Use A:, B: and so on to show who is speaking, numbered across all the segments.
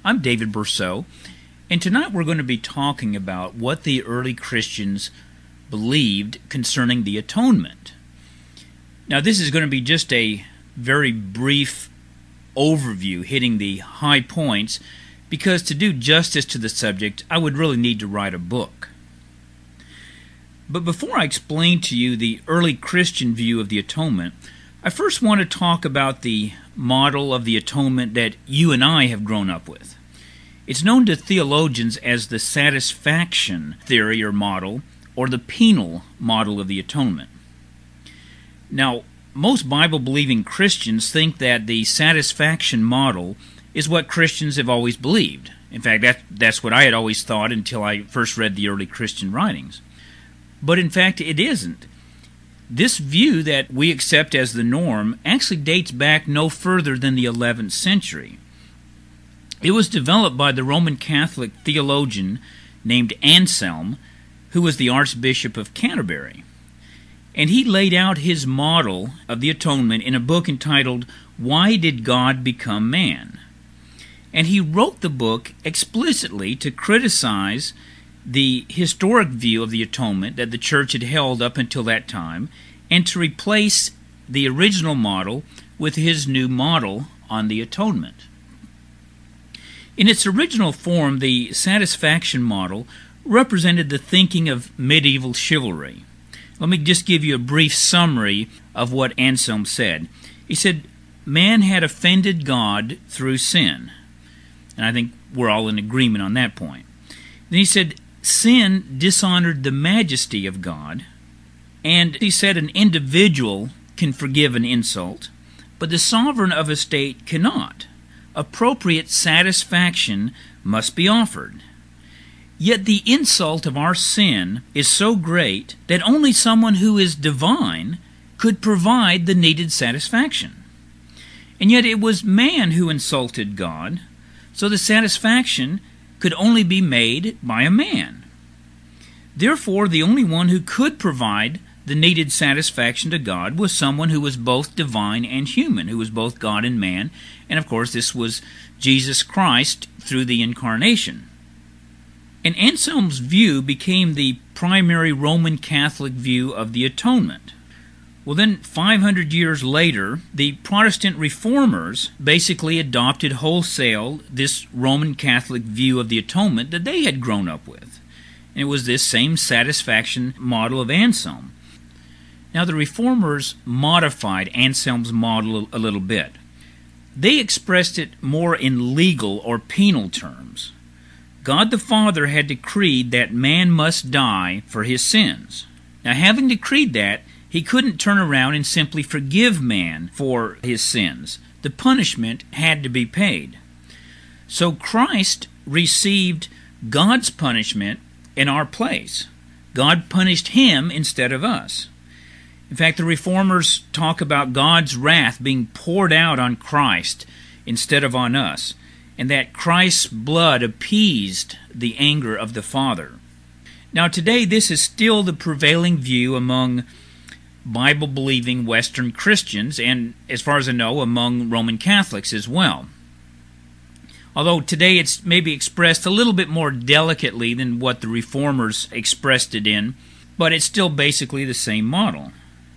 A: I'm David Berceau, and tonight we're going to be talking about what the early Christians believed concerning the atonement. Now, this is going to be just a very brief overview, hitting the high points, because to do justice to the subject, I would really need to write a book. But before I explain to you the early Christian view of the atonement, I first want to talk about the model of the atonement that you and I have grown up with. It's known to theologians as the satisfaction theory or model, or the penal model of the atonement. Now, most Bible-believing Christians think that the satisfaction model is what Christians have always believed. In fact, that's what I had always thought until I first read the early Christian writings. But in fact, it isn't. This view that we accept as the norm actually dates back no further than the 11th century. It was developed by the Roman Catholic theologian named Anselm, who was the Archbishop of Canterbury. And he laid out his model of the atonement in a book entitled, Why Did God Become Man? And he wrote the book explicitly to criticize the historic view of the atonement that the church had held up until that time, and to replace the original model with his new model on the atonement. In its original form, the satisfaction model represented the thinking of medieval chivalry. Let me just give you a brief summary of what Anselm said. He said, man had offended God through sin. And I think we're all in agreement on that point. Then he said, sin dishonored the majesty of God, and he said an individual can forgive an insult, but the sovereign of a state cannot. Appropriate satisfaction must be offered. Yet the insult of our sin is so great that only someone who is divine could provide the needed satisfaction. And yet it was man who insulted God, so the satisfaction could only be made by a man. Therefore, the only one who could provide the needed satisfaction to God was someone who was both divine and human, who was both God and man, and of course this was Jesus Christ through the incarnation. And Anselm's view became the primary Roman Catholic view of the atonement. Well, then 500 years later, the Protestant reformers basically adopted wholesale this Roman Catholic view of the atonement that they had grown up with. And it was this same satisfaction model of Anselm. Now, the reformers modified Anselm's model a little bit. They expressed it more in legal or penal terms. God the Father had decreed that man must die for his sins. Now, having decreed that, he couldn't turn around and simply forgive man for his sins. The punishment had to be paid. So Christ received God's punishment in our place. God punished him instead of us. In fact, the reformers talk about God's wrath being poured out on Christ instead of on us, and that Christ's blood appeased the anger of the Father. Now today, this is still the prevailing view among Bible-believing Western Christians, and as far as I know, among Roman Catholics as well. Although today it's maybe expressed a little bit more delicately than what the Reformers expressed it in, but it's still basically the same model.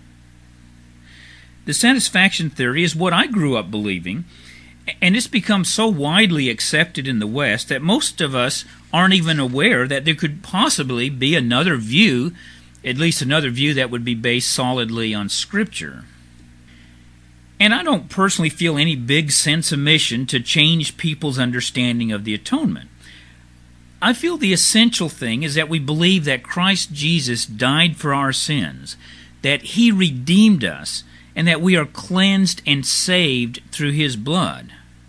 A: The satisfaction theory is what I grew up believing, and it's become so widely accepted in the West that most of us aren't even aware that there could possibly be another view, at least another view that would be based solidly on Scripture. And I don't personally feel any big sense of mission to change people's understanding of the atonement. I feel the essential thing is that we believe that Christ Jesus died for our sins, that He redeemed us, and that we are cleansed and saved through His blood.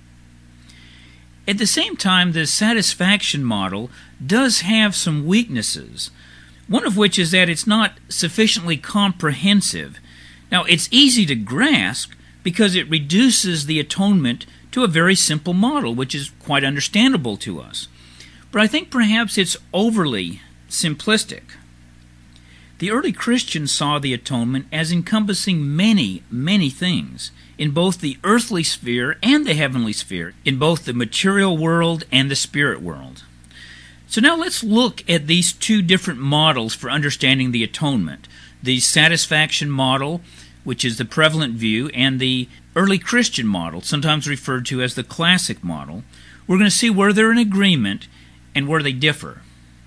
A: At the same time, the satisfaction model does have some weaknesses, one of which is that it's not sufficiently comprehensive. Now, it's easy to grasp because it reduces the atonement to a very simple model, which is quite understandable to us. But I think perhaps it's overly simplistic. The early Christians saw the atonement as encompassing many, many things, in both the earthly sphere and the heavenly sphere, in both the material world and the spirit world. So now let's look at these two different models for understanding the atonement. The satisfaction model, which is the prevalent view, and the early Christian model, sometimes referred to as the classic model. We're going to see where they're in agreement and where they differ.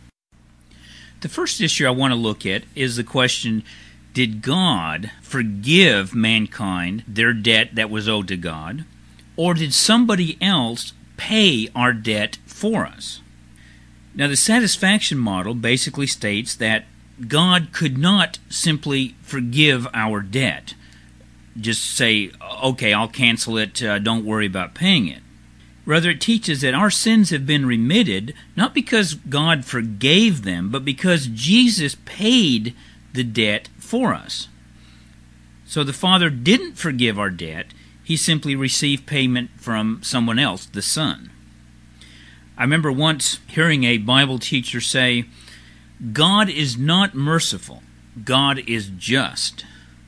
A: The first issue I want to look at is the question, did God forgive mankind their debt that was owed to God, or did somebody else pay our debt for us? Now, the satisfaction model basically states that God could not simply forgive our debt. Just say, okay, I'll cancel it, don't worry about paying it. Rather, it teaches that our sins have been remitted, not because God forgave them, but because Jesus paid the debt for us. So the Father didn't forgive our debt, He simply received payment from someone else, the Son. I remember once hearing a Bible teacher say, God is not merciful, God is just.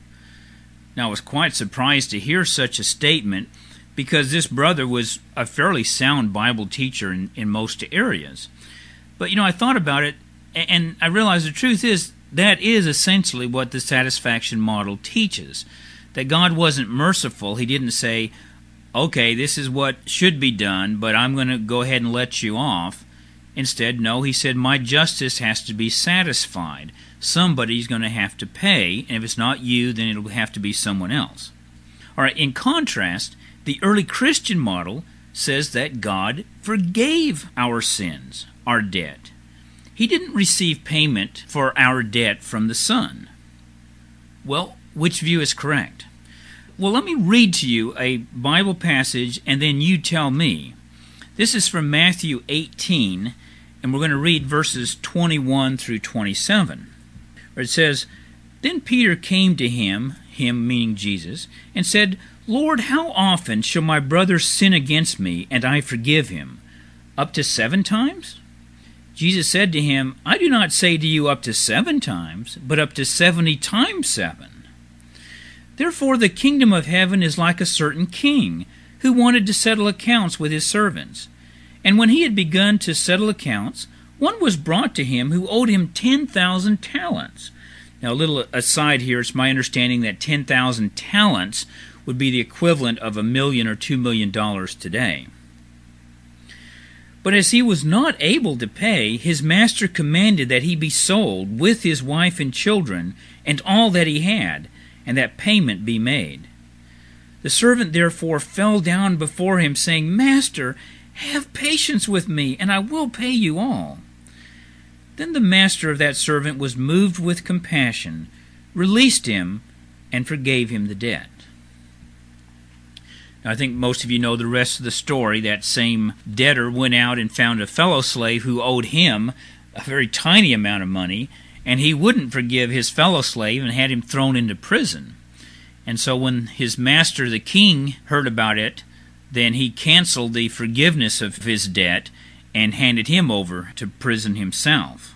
A: Now, I was quite surprised to hear such a statement, because this brother was a fairly sound Bible teacher in most areas. But, I thought about it, and I realized the truth is, that is essentially what the satisfaction model teaches. That God wasn't merciful. He didn't say, okay, this is what should be done, but I'm going to go ahead and let you off. Instead, no, He said, my justice has to be satisfied. Somebody's going to have to pay, and if it's not you, then it'll have to be someone else. All right, in contrast, the early Christian model says that God forgave our sins, our debt. He didn't receive payment for our debt from the Son. Well, which view is correct? Well, let me read to you a Bible passage, and then you tell me. This is from Matthew 18, and we're going to read verses 21 through 27. Where it says, Then Peter came to him meaning Jesus, and said, Lord, how often shall my brother sin against me, and I forgive him? Up to 7 times? Jesus said to him, I do not say to you up to 7 times, but up to 70 times 7. Therefore the kingdom of heaven is like a certain king, who wanted to settle accounts with his servants. And when he had begun to settle accounts, one was brought to him who owed him 10,000 talents. Now, a little aside here, it's my understanding that 10,000 talents would be the equivalent of $1 million or $2 million today. But as he was not able to pay, his master commanded that he be sold with his wife and children and all that he had, and that payment be made. The servant therefore fell down before him, saying, Master, have patience with me, and I will pay you all. Then the master of that servant was moved with compassion, released him, and forgave him the debt. Now, I think most of you know the rest of the story. That same debtor went out and found a fellow slave who owed him a very tiny amount of money, and he wouldn't forgive his fellow slave and had him thrown into prison. And so when his master, the king, heard about it, then he canceled the forgiveness of his debt and handed him over to prison himself.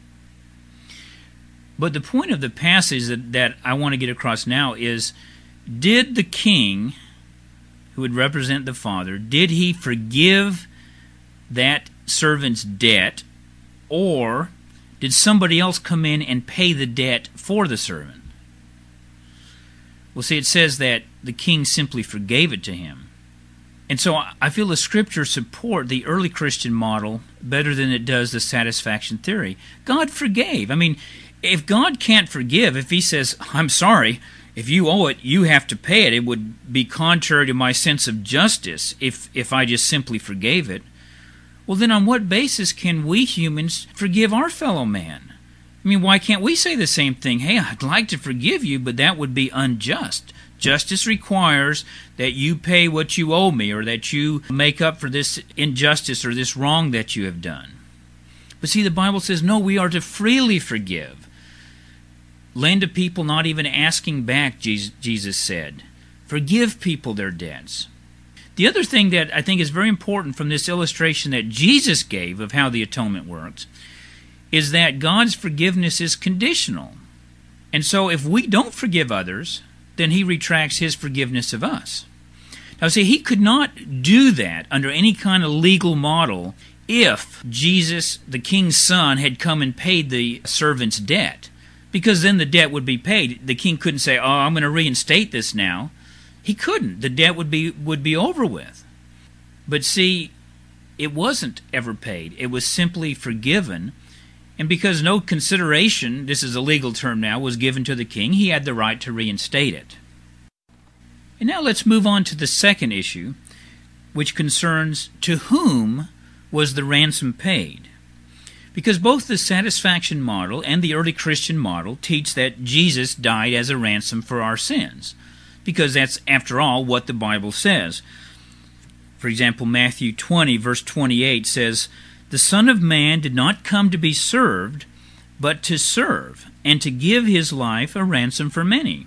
A: But the point of the passage that I want to get across now is, did the king, who would represent the Father, did he forgive that servant's debt, or did somebody else come in and pay the debt for the servant? Well, see, it says that the king simply forgave it to him. And so I feel the Scriptures support the early Christian model better than it does the satisfaction theory. God forgave. I mean, if God can't forgive, if He says, I'm sorry, if you owe it, you have to pay it, it would be contrary to my sense of justice if I just simply forgave it. Well, then on what basis can we humans forgive our fellow man? I mean, why can't we say the same thing? Hey, I'd like to forgive you, but that would be unjust. Justice requires that you pay what you owe me, or that you make up for this injustice or this wrong that you have done. But see, the Bible says, no, we are to freely forgive. Lend to people not even asking back, Jesus said. Forgive people their debts. The other thing that I think is very important from this illustration that Jesus gave of how the atonement works is that God's forgiveness is conditional. And so if we don't forgive others, then he retracts his forgiveness of us. Now see, he could not do that under any kind of legal model if Jesus, the king's son, had come and paid the servant's debt. Because then the debt would be paid. The king couldn't say, I'm going to reinstate this now. He couldn't. The debt would be over with. But see, it wasn't ever paid. It was simply forgiven. And because no consideration, this is a legal term now, was given to the king, he had the right to reinstate it. And now let's move on to the second issue, which concerns to whom was the ransom paid. Because both the satisfaction model and the early Christian model teach that Jesus died as a ransom for our sins, because that's, after all, what the Bible says. For example, Matthew 20, verse 28 says, "The Son of Man did not come to be served, but to serve, and to give his life a ransom for many."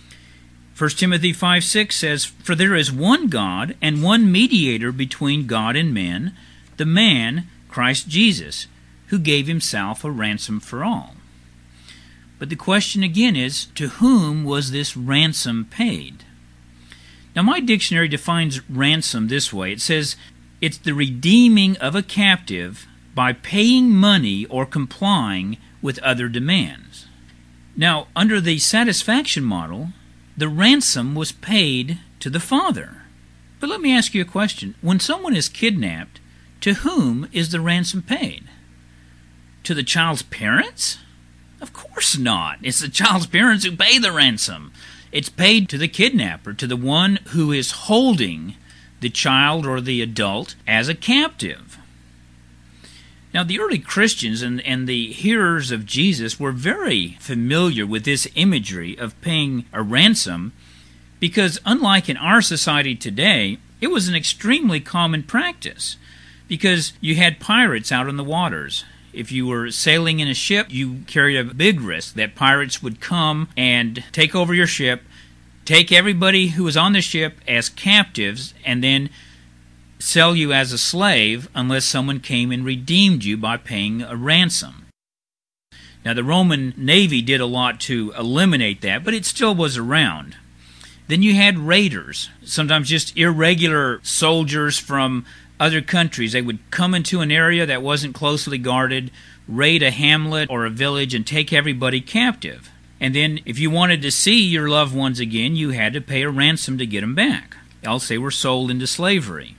A: 1 Timothy 5:6 says, "For there is one God and one mediator between God and men, the man, Christ Jesus, who gave himself a ransom for all." But the question again is, to whom was this ransom paid? Now my dictionary defines ransom this way. It says, it's the redeeming of a captive by paying money or complying with other demands. Now, under the satisfaction model, the ransom was paid to the father. But let me ask you a question. When someone is kidnapped, to whom is the ransom paid? To the child's parents? Of course not. It's the child's parents who pay the ransom. It's paid to the kidnapper, to the one who is holding the child or the adult as a captive. Now, the early Christians and the hearers of Jesus were very familiar with this imagery of paying a ransom because, unlike in our society today, it was an extremely common practice because you had pirates out on the waters. If you were sailing in a ship, you carried a big risk that pirates would come and take over your ship, take everybody who was on the ship as captives, and then sell you as a slave unless someone came and redeemed you by paying a ransom. Now, the Roman Navy did a lot to eliminate that, but it still was around. Then you had raiders, sometimes just irregular soldiers from other countries. They would come into an area that wasn't closely guarded, raid a hamlet or a village, and take everybody captive. And then if you wanted to see your loved ones again, you had to pay a ransom to get them back, else they were sold into slavery.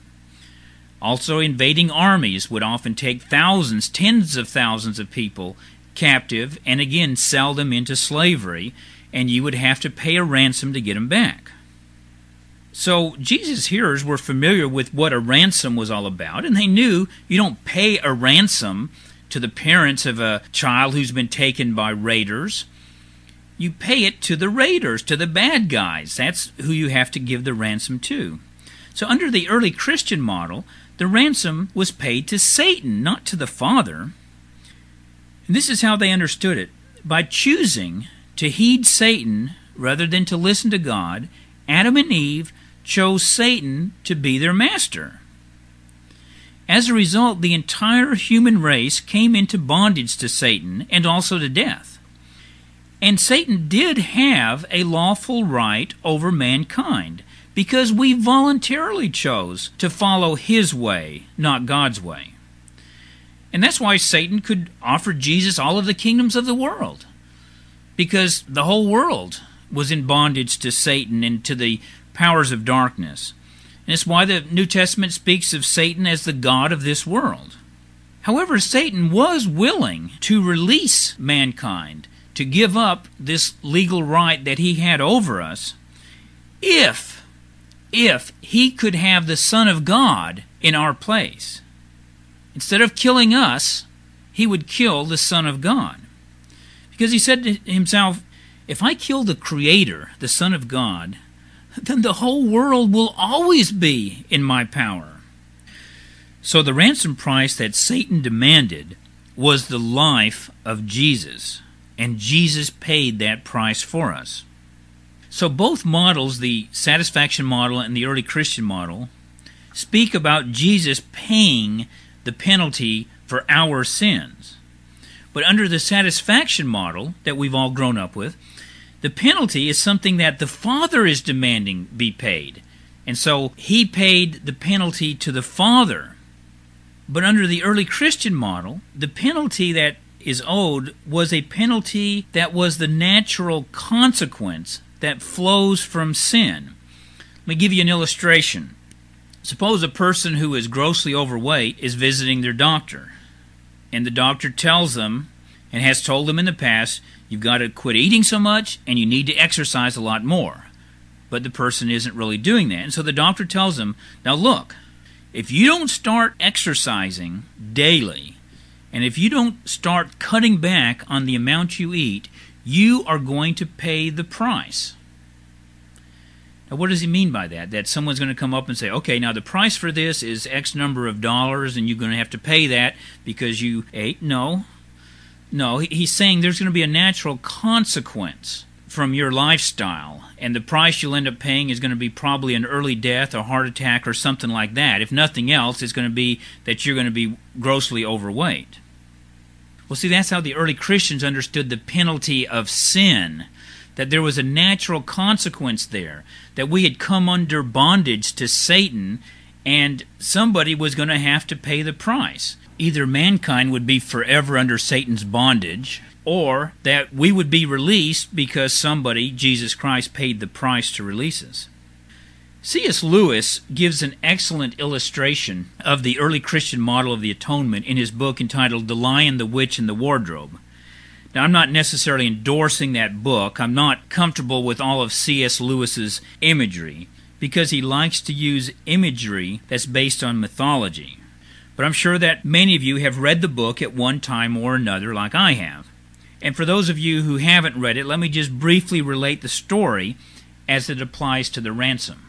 A: Also, invading armies would often take thousands, tens of thousands of people captive and again sell them into slavery, and you would have to pay a ransom to get them back. So Jesus' hearers were familiar with what a ransom was all about, and they knew you don't pay a ransom to the parents of a child who's been taken by raiders. You pay it to the raiders, to the bad guys. That's who you have to give the ransom to. So under the early Christian model, the ransom was paid to Satan, not to the Father. And this is how they understood it. By choosing to heed Satan rather than to listen to God, Adam and Eve chose Satan to be their master. As a result, the entire human race came into bondage to Satan and also to death. And Satan did have a lawful right over mankind because we voluntarily chose to follow his way, not God's way. And that's why Satan could offer Jesus all of the kingdoms of the world, because the whole world was in bondage to Satan and to the powers of darkness. And it's why the New Testament speaks of Satan as the god of this world. However, Satan was willing to release mankind, to give up this legal right that he had over us, if he could have the Son of God in our place. Instead of killing us, he would kill the Son of God. Because he said to himself, if I kill the Creator, the Son of God, then the whole world will always be in my power. So the ransom price that Satan demanded was the life of Jesus, and Jesus paid that price for us. So both models, the satisfaction model and the early Christian model, speak about Jesus paying the penalty for our sins. But under the satisfaction model that we've all grown up with, the penalty is something that the Father is demanding be paid. And so he paid the penalty to the Father. But under the early Christian model, the penalty that is owed was a penalty that was the natural consequence that flows from sin. Let me give you an illustration. Suppose a person who is grossly overweight is visiting their doctor, and the doctor tells them, and has told them in the past, you've got to quit eating so much and you need to exercise a lot more. But the person isn't really doing that. And so the doctor tells them, now look, if you don't start exercising daily, and if you don't start cutting back on the amount you eat, you are going to pay the price. Now, what does he mean by that? That someone's going to come up and say, okay, now the price for this is X number of dollars, and you're going to have to pay that because you ate? No, he's saying there's going to be a natural consequence from your lifestyle, and the price you'll end up paying is going to be probably an early death or heart attack or something like that. If nothing else, it's going to be that you're going to be grossly overweight. Well, see, that's how the early Christians understood the penalty of sin, that there was a natural consequence there, that we had come under bondage to Satan, and somebody was going to have to pay the price. Either mankind would be forever under Satan's bondage, or that we would be released because somebody, Jesus Christ, paid the price to release us. C.S. Lewis gives an excellent illustration of the early Christian model of the atonement in his book entitled The Lion, the Witch, and the Wardrobe. Now, I'm not necessarily endorsing that book. I'm not comfortable with all of C.S. Lewis's imagery, because he likes to use imagery that's based on mythology. But I'm sure that many of you have read the book at one time or another, like I have. And for those of you who haven't read it, let me just briefly relate the story as it applies to the ransom.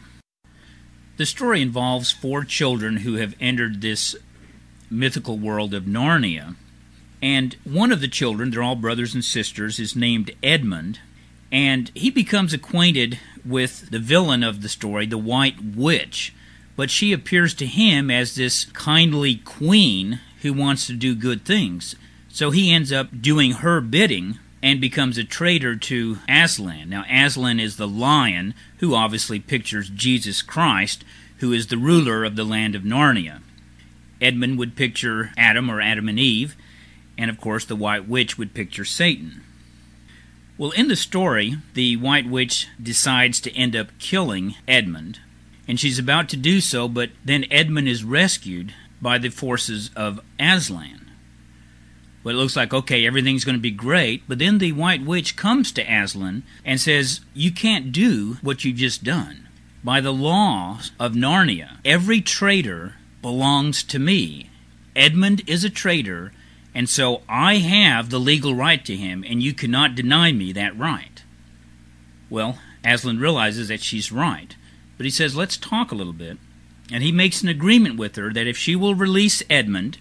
A: The story involves 4 children who have entered this mythical world of Narnia. And one of the children, they're all brothers and sisters, is named Edmund. And he becomes acquainted with the villain of the story, the White Witch. But she appears to him as this kindly queen who wants to do good things. So he ends up doing her bidding and becomes a traitor to Aslan. Now, Aslan is the lion, who obviously pictures Jesus Christ, who is the ruler of the land of Narnia. Edmund would picture Adam or Adam and Eve, and of course the White Witch would picture Satan. Well, in the story, the White Witch decides to end up killing Edmund, and she's about to do so, but then Edmund is rescued by the forces of Aslan. Well, it looks like, okay, everything's going to be great, but then the White Witch comes to Aslan and says, you can't do what you've just done. By the laws of Narnia, every traitor belongs to me. Edmund is a traitor, and so I have the legal right to him, and you cannot deny me that right. Well, Aslan realizes that she's right, but he says, let's talk a little bit. And he makes an agreement with her that if she will release Edmund,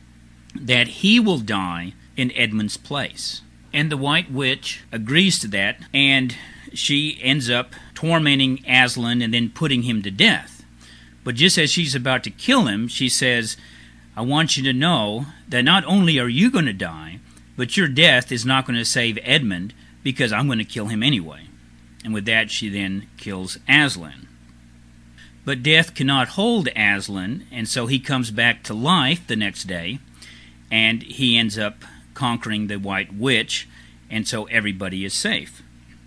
A: that he will die in Edmund's place. And the White Witch agrees to that, and she ends up tormenting Aslan and then putting him to death. But just as she's about to kill him, she says, I want you to know that not only are you going to die, but your death is not going to save Edmund, because I'm going to kill him anyway. And with that, she then kills Aslan. But death cannot hold Aslan, and so he comes back to life the next day, and he ends up conquering the White Witch, and so everybody is safe.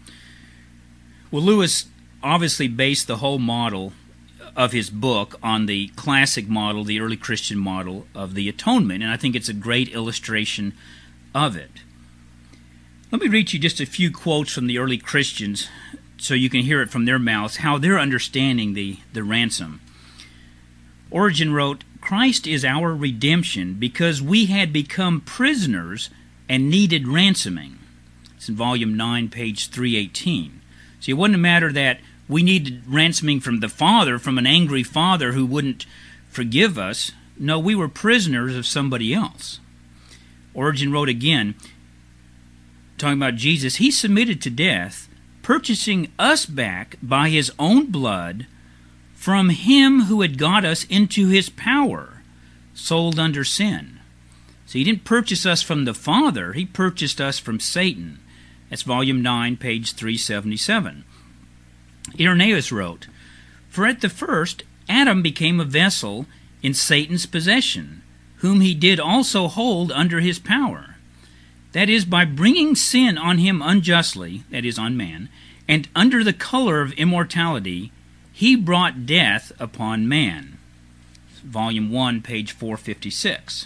A: Well, Lewis obviously based the whole model of his book on the classic model, the early Christian model of the atonement, and I think it's a great illustration of it. Let me read you just a few quotes from the early Christians so you can hear it from their mouths, how they're understanding the ransom. Origen wrote, Christ is our redemption because we had become prisoners and needed ransoming. It's in volume 9, page 318. See, it wasn't a matter that we needed ransoming from the Father, from an angry Father who wouldn't forgive us. No, we were prisoners of somebody else. Origen wrote again, talking about Jesus, He submitted to death, purchasing us back by His own blood from Him who had got us into His power, sold under sin. So he didn't purchase us from the Father, he purchased us from Satan. That's volume 9, page 377. Irenaeus wrote, "For at the first Adam became a vessel in Satan's possession, whom he did also hold under his power. That is, by bringing sin on him unjustly, that is, on man, and under the color of immortality, he brought death upon man." Volume 1, page 456.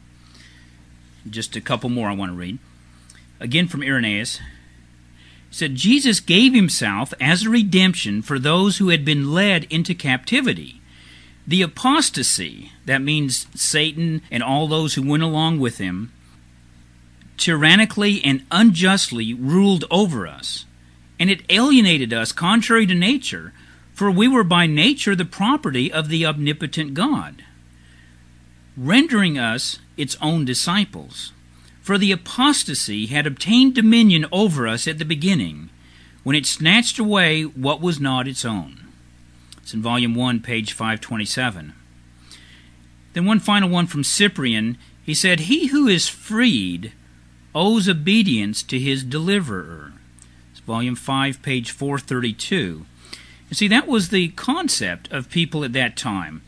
A: Just a couple more I want to read. Again from Irenaeus. He said, "Jesus gave himself as a redemption for those who had been led into captivity. The apostasy," that means Satan and all those who went along with him, "tyrannically and unjustly ruled over us, and it alienated us contrary to nature, for we were by nature the property of the omnipotent God, rendering us its own disciples. For the apostasy had obtained dominion over us at the beginning, when it snatched away what was not its own." It's in volume 1, page 527. Then one final one from Cyprian. He said, "He who is freed owes obedience to his deliverer." It's volume 5, page 432. And see, that was the concept of people at that time.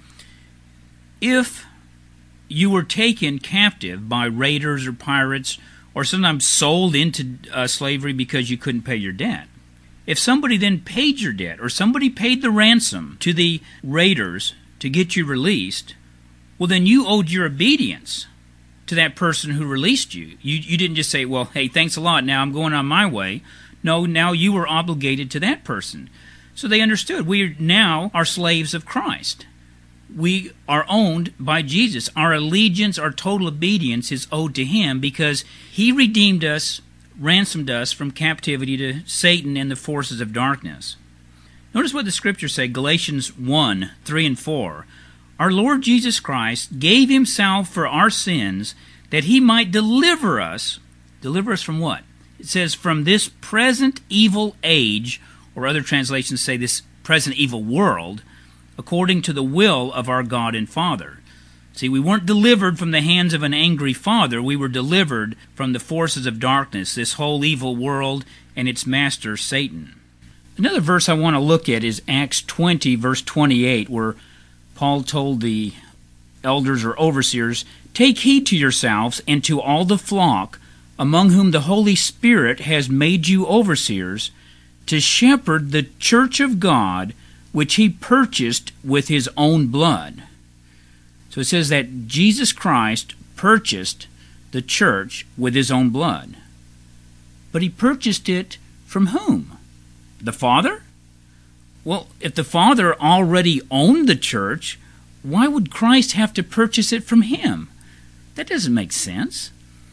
A: If you were taken captive by raiders or pirates, or sometimes sold into slavery because you couldn't pay your debt, if somebody then paid your debt, or somebody paid the ransom to the raiders to get you released, well, then you owed your obedience to that person who released you. You didn't just say, "Well, hey, thanks a lot, now I'm going on my way." No, now you were obligated to that person. So they understood, we now are slaves of Christ. We are owned by Jesus. Our allegiance, our total obedience is owed to him because he redeemed us, ransomed us from captivity to Satan and the forces of darkness. Notice what the scriptures say, Galatians 1, 3 and 4. "Our Lord Jesus Christ gave himself for our sins that he might deliver us." Deliver us from what? It says, "from this present evil age," or other translations say this present evil world, "according to the will of our God and Father." See, we weren't delivered from the hands of an angry father. We were delivered from the forces of darkness, this whole evil world and its master, Satan. Another verse I want to look at is Acts 20, verse 28, where Paul told the elders or overseers, "Take heed to yourselves and to all the flock, among whom the Holy Spirit has made you overseers, to shepherd the church of God, which he purchased with his own blood." So it says that Jesus Christ purchased the church with his own blood. But he purchased it from whom? The Father? Well, if the Father already owned the church, why would Christ have to purchase it from him? That doesn't make sense.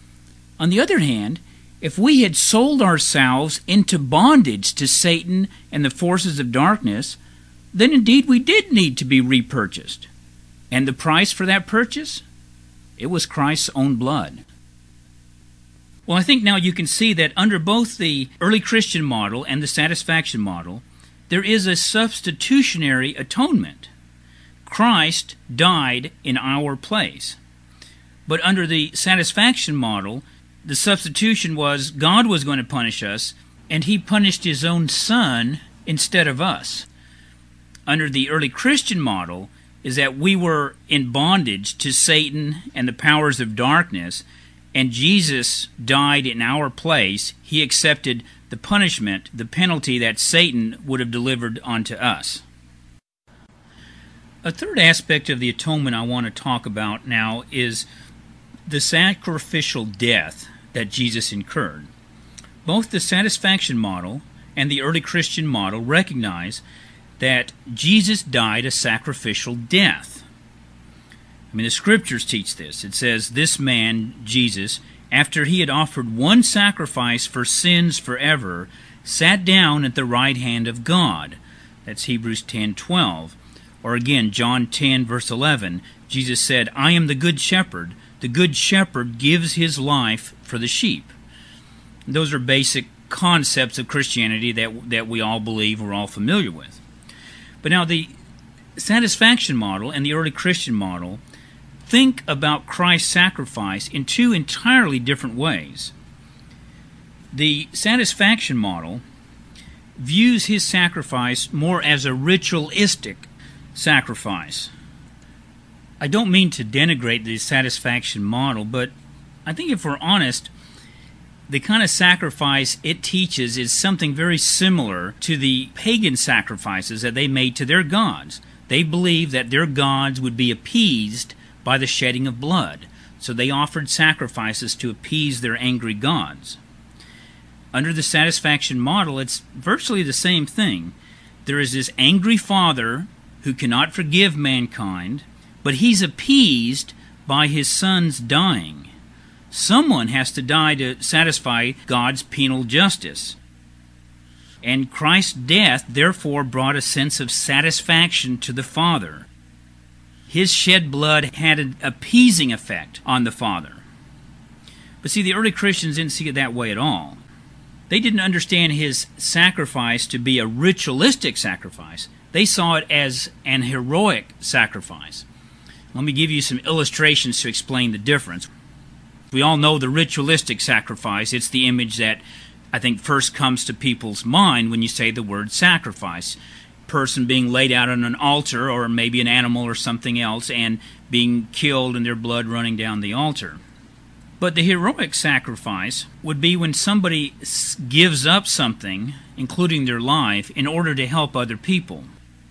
A: On the other hand, if we had sold ourselves into bondage to Satan and the forces of darkness, then indeed we did need to be repurchased. And the price for that purchase? It was Christ's own blood. Well, I think now you can see that under both the early Christian model and the satisfaction model, there is a substitutionary atonement. Christ died in our place. But under the satisfaction model, the substitution was God was going to punish us, and he punished his own Son instead of us. Under the early Christian model is that we were in bondage to Satan and the powers of darkness, and Jesus died in our place. He accepted the punishment, the penalty that Satan would have delivered unto us. A third aspect of the atonement I want to talk about now is the sacrificial death that Jesus incurred. Both the satisfaction model and the early Christian model recognize that Jesus died a sacrificial death. I mean, the scriptures teach this. It says, "This man, Jesus, after he had offered one sacrifice for sins forever, sat down at the right hand of God." That's Hebrews 10:12. Or again, John 10, verse 11, Jesus said, "I am the good shepherd. The good shepherd gives his life for the sheep." Those are basic concepts of Christianity that we all believe, we're all familiar with. But now the satisfaction model and the early Christian model think about Christ's sacrifice in two entirely different ways. The satisfaction model views his sacrifice more as a ritualistic sacrifice. I don't mean to denigrate the satisfaction model, but I think if we're honest, the kind of sacrifice it teaches is something very similar to the pagan sacrifices that they made to their gods. They believed that their gods would be appeased by the shedding of blood, so they offered sacrifices to appease their angry gods. Under the satisfaction model, it's virtually the same thing. There is this angry father who cannot forgive mankind, but he's appeased by his son's dying. Someone has to die to satisfy God's penal justice. And Christ's death therefore brought a sense of satisfaction to the Father. His shed blood had an appeasing effect on the Father. But see, the early Christians didn't see it that way at all. They didn't understand his sacrifice to be a ritualistic sacrifice. They saw it as an heroic sacrifice. Let me give you some illustrations to explain the difference. We all know the ritualistic sacrifice. It's the image that I think first comes to people's mind when you say the word sacrifice. Person being laid out on an altar, or maybe an animal or something else, and being killed and their blood running down the altar. But the heroic sacrifice would be when somebody gives up something, including their life, in order to help other people.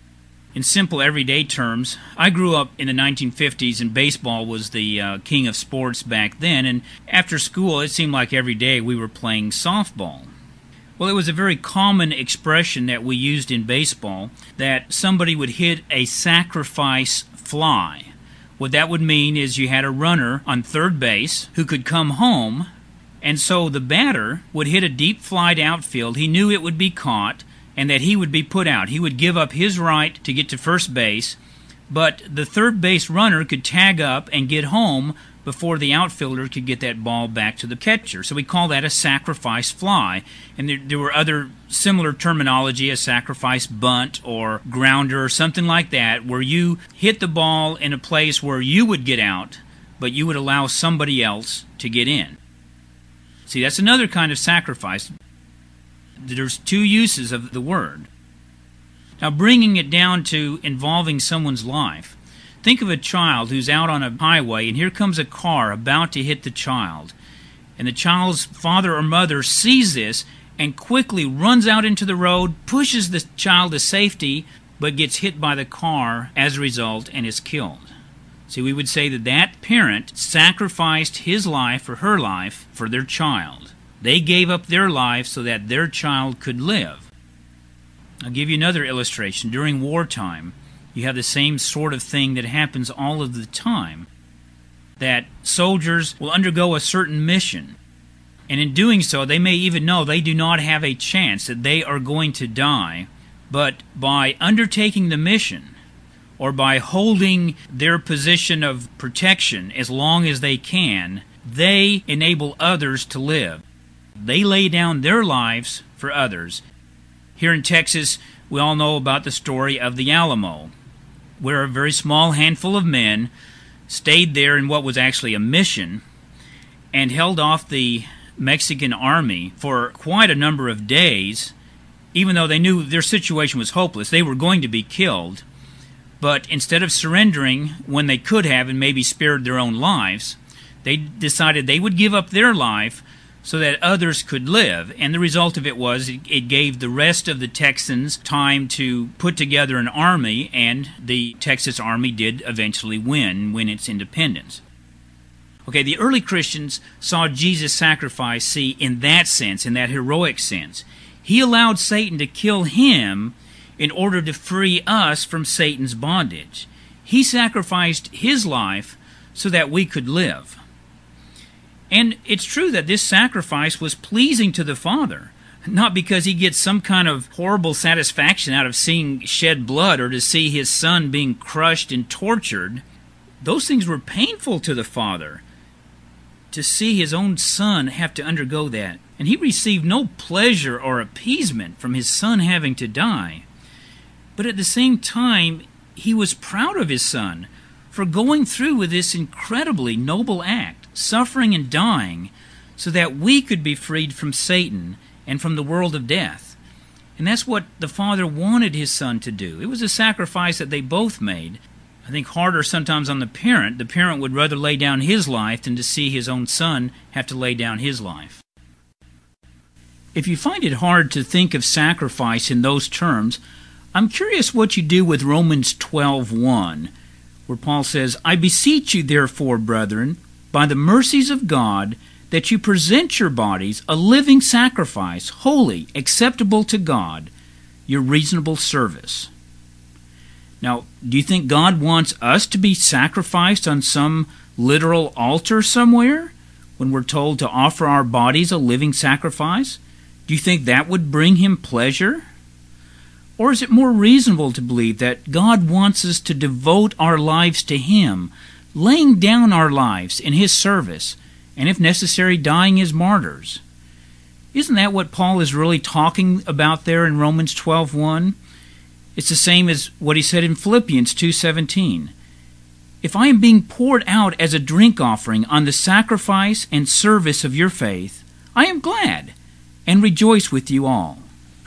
A: In simple everyday terms, I grew up in the 1950s and baseball was the king of sports back then, and after school it seemed like every day we were playing softball. Well, it was a very common expression that we used in baseball that somebody would hit a sacrifice fly. What that would mean is you had a runner on third base who could come home, and so the batter would hit a deep fly to outfield. He knew it would be caught and that he would be put out. He would give up his right to get to first base, but the third base runner could tag up and get home before the outfielder could get that ball back to the catcher. So we call that a sacrifice fly. And there were other similar terminology, a sacrifice bunt or grounder or something like that, where you hit the ball in a place where you would get out, but you would allow somebody else to get in. See, that's another kind of sacrifice. There's two uses of the word. Now, bringing it down to involving someone's life. Think of a child who's out on a highway, and here comes a car about to hit the child. And the child's father or mother sees this and quickly runs out into the road, pushes the child to safety, but gets hit by the car as a result and is killed. See, we would say that that parent sacrificed his life or her life for their child. They gave up their life so that their child could live. I'll give you another illustration. During wartime, you have the same sort of thing that happens all of the time, that soldiers will undergo a certain mission, and in doing so, they may even know they do not have a chance, that they are going to die, but by undertaking the mission, or by holding their position of protection as long as they can, they enable others to live. They lay down their lives for others. Here in Texas, we all know about the story of the Alamo, where a very small handful of men stayed there in what was actually a mission and held off the Mexican army for quite a number of days, even though they knew their situation was hopeless. They were going to be killed. But instead of surrendering when they could have and maybe spared their own lives, they decided they would give up their life so that others could live. And the result of it was it gave the rest of the Texans time to put together an army, and the Texas Army did eventually win its independence. Okay, the early Christians saw Jesus' sacrifice, see, in that sense, in that heroic sense. He allowed Satan to kill him in order to free us from Satan's bondage. He sacrificed his life so that we could live. And it's true that this sacrifice was pleasing to the Father, not because he gets some kind of horrible satisfaction out of seeing shed blood or to see his Son being crushed and tortured. Those things were painful to the Father, to see his own Son have to undergo that. And he received no pleasure or appeasement from his Son having to die. But at the same time, he was proud of his Son, for going through with this incredibly noble act, suffering and dying, so that we could be freed from Satan and from the world of death. And that's what the Father wanted His Son to do. It was a sacrifice that they both made. I think harder sometimes on the parent. The parent would rather lay down his life than to see his own son have to lay down his life. If you find it hard to think of sacrifice in those terms, I'm curious what you do with Romans 12:1, where Paul says, "I beseech you therefore, brethren, by the mercies of God, that you present your bodies a living sacrifice, holy, acceptable to God, your reasonable service." Now, do you think God wants us to be sacrificed on some literal altar somewhere when we're told to offer our bodies a living sacrifice? Do you think that would bring Him pleasure? Or is it more reasonable to believe that God wants us to devote our lives to Him, laying down our lives in His service, and if necessary, dying as martyrs? Isn't that what Paul is really talking about there in Romans 12:1? It's the same as what he said in Philippians 2:17. "If I am being poured out as a drink offering on the sacrifice and service of your faith, I am glad and rejoice with you all."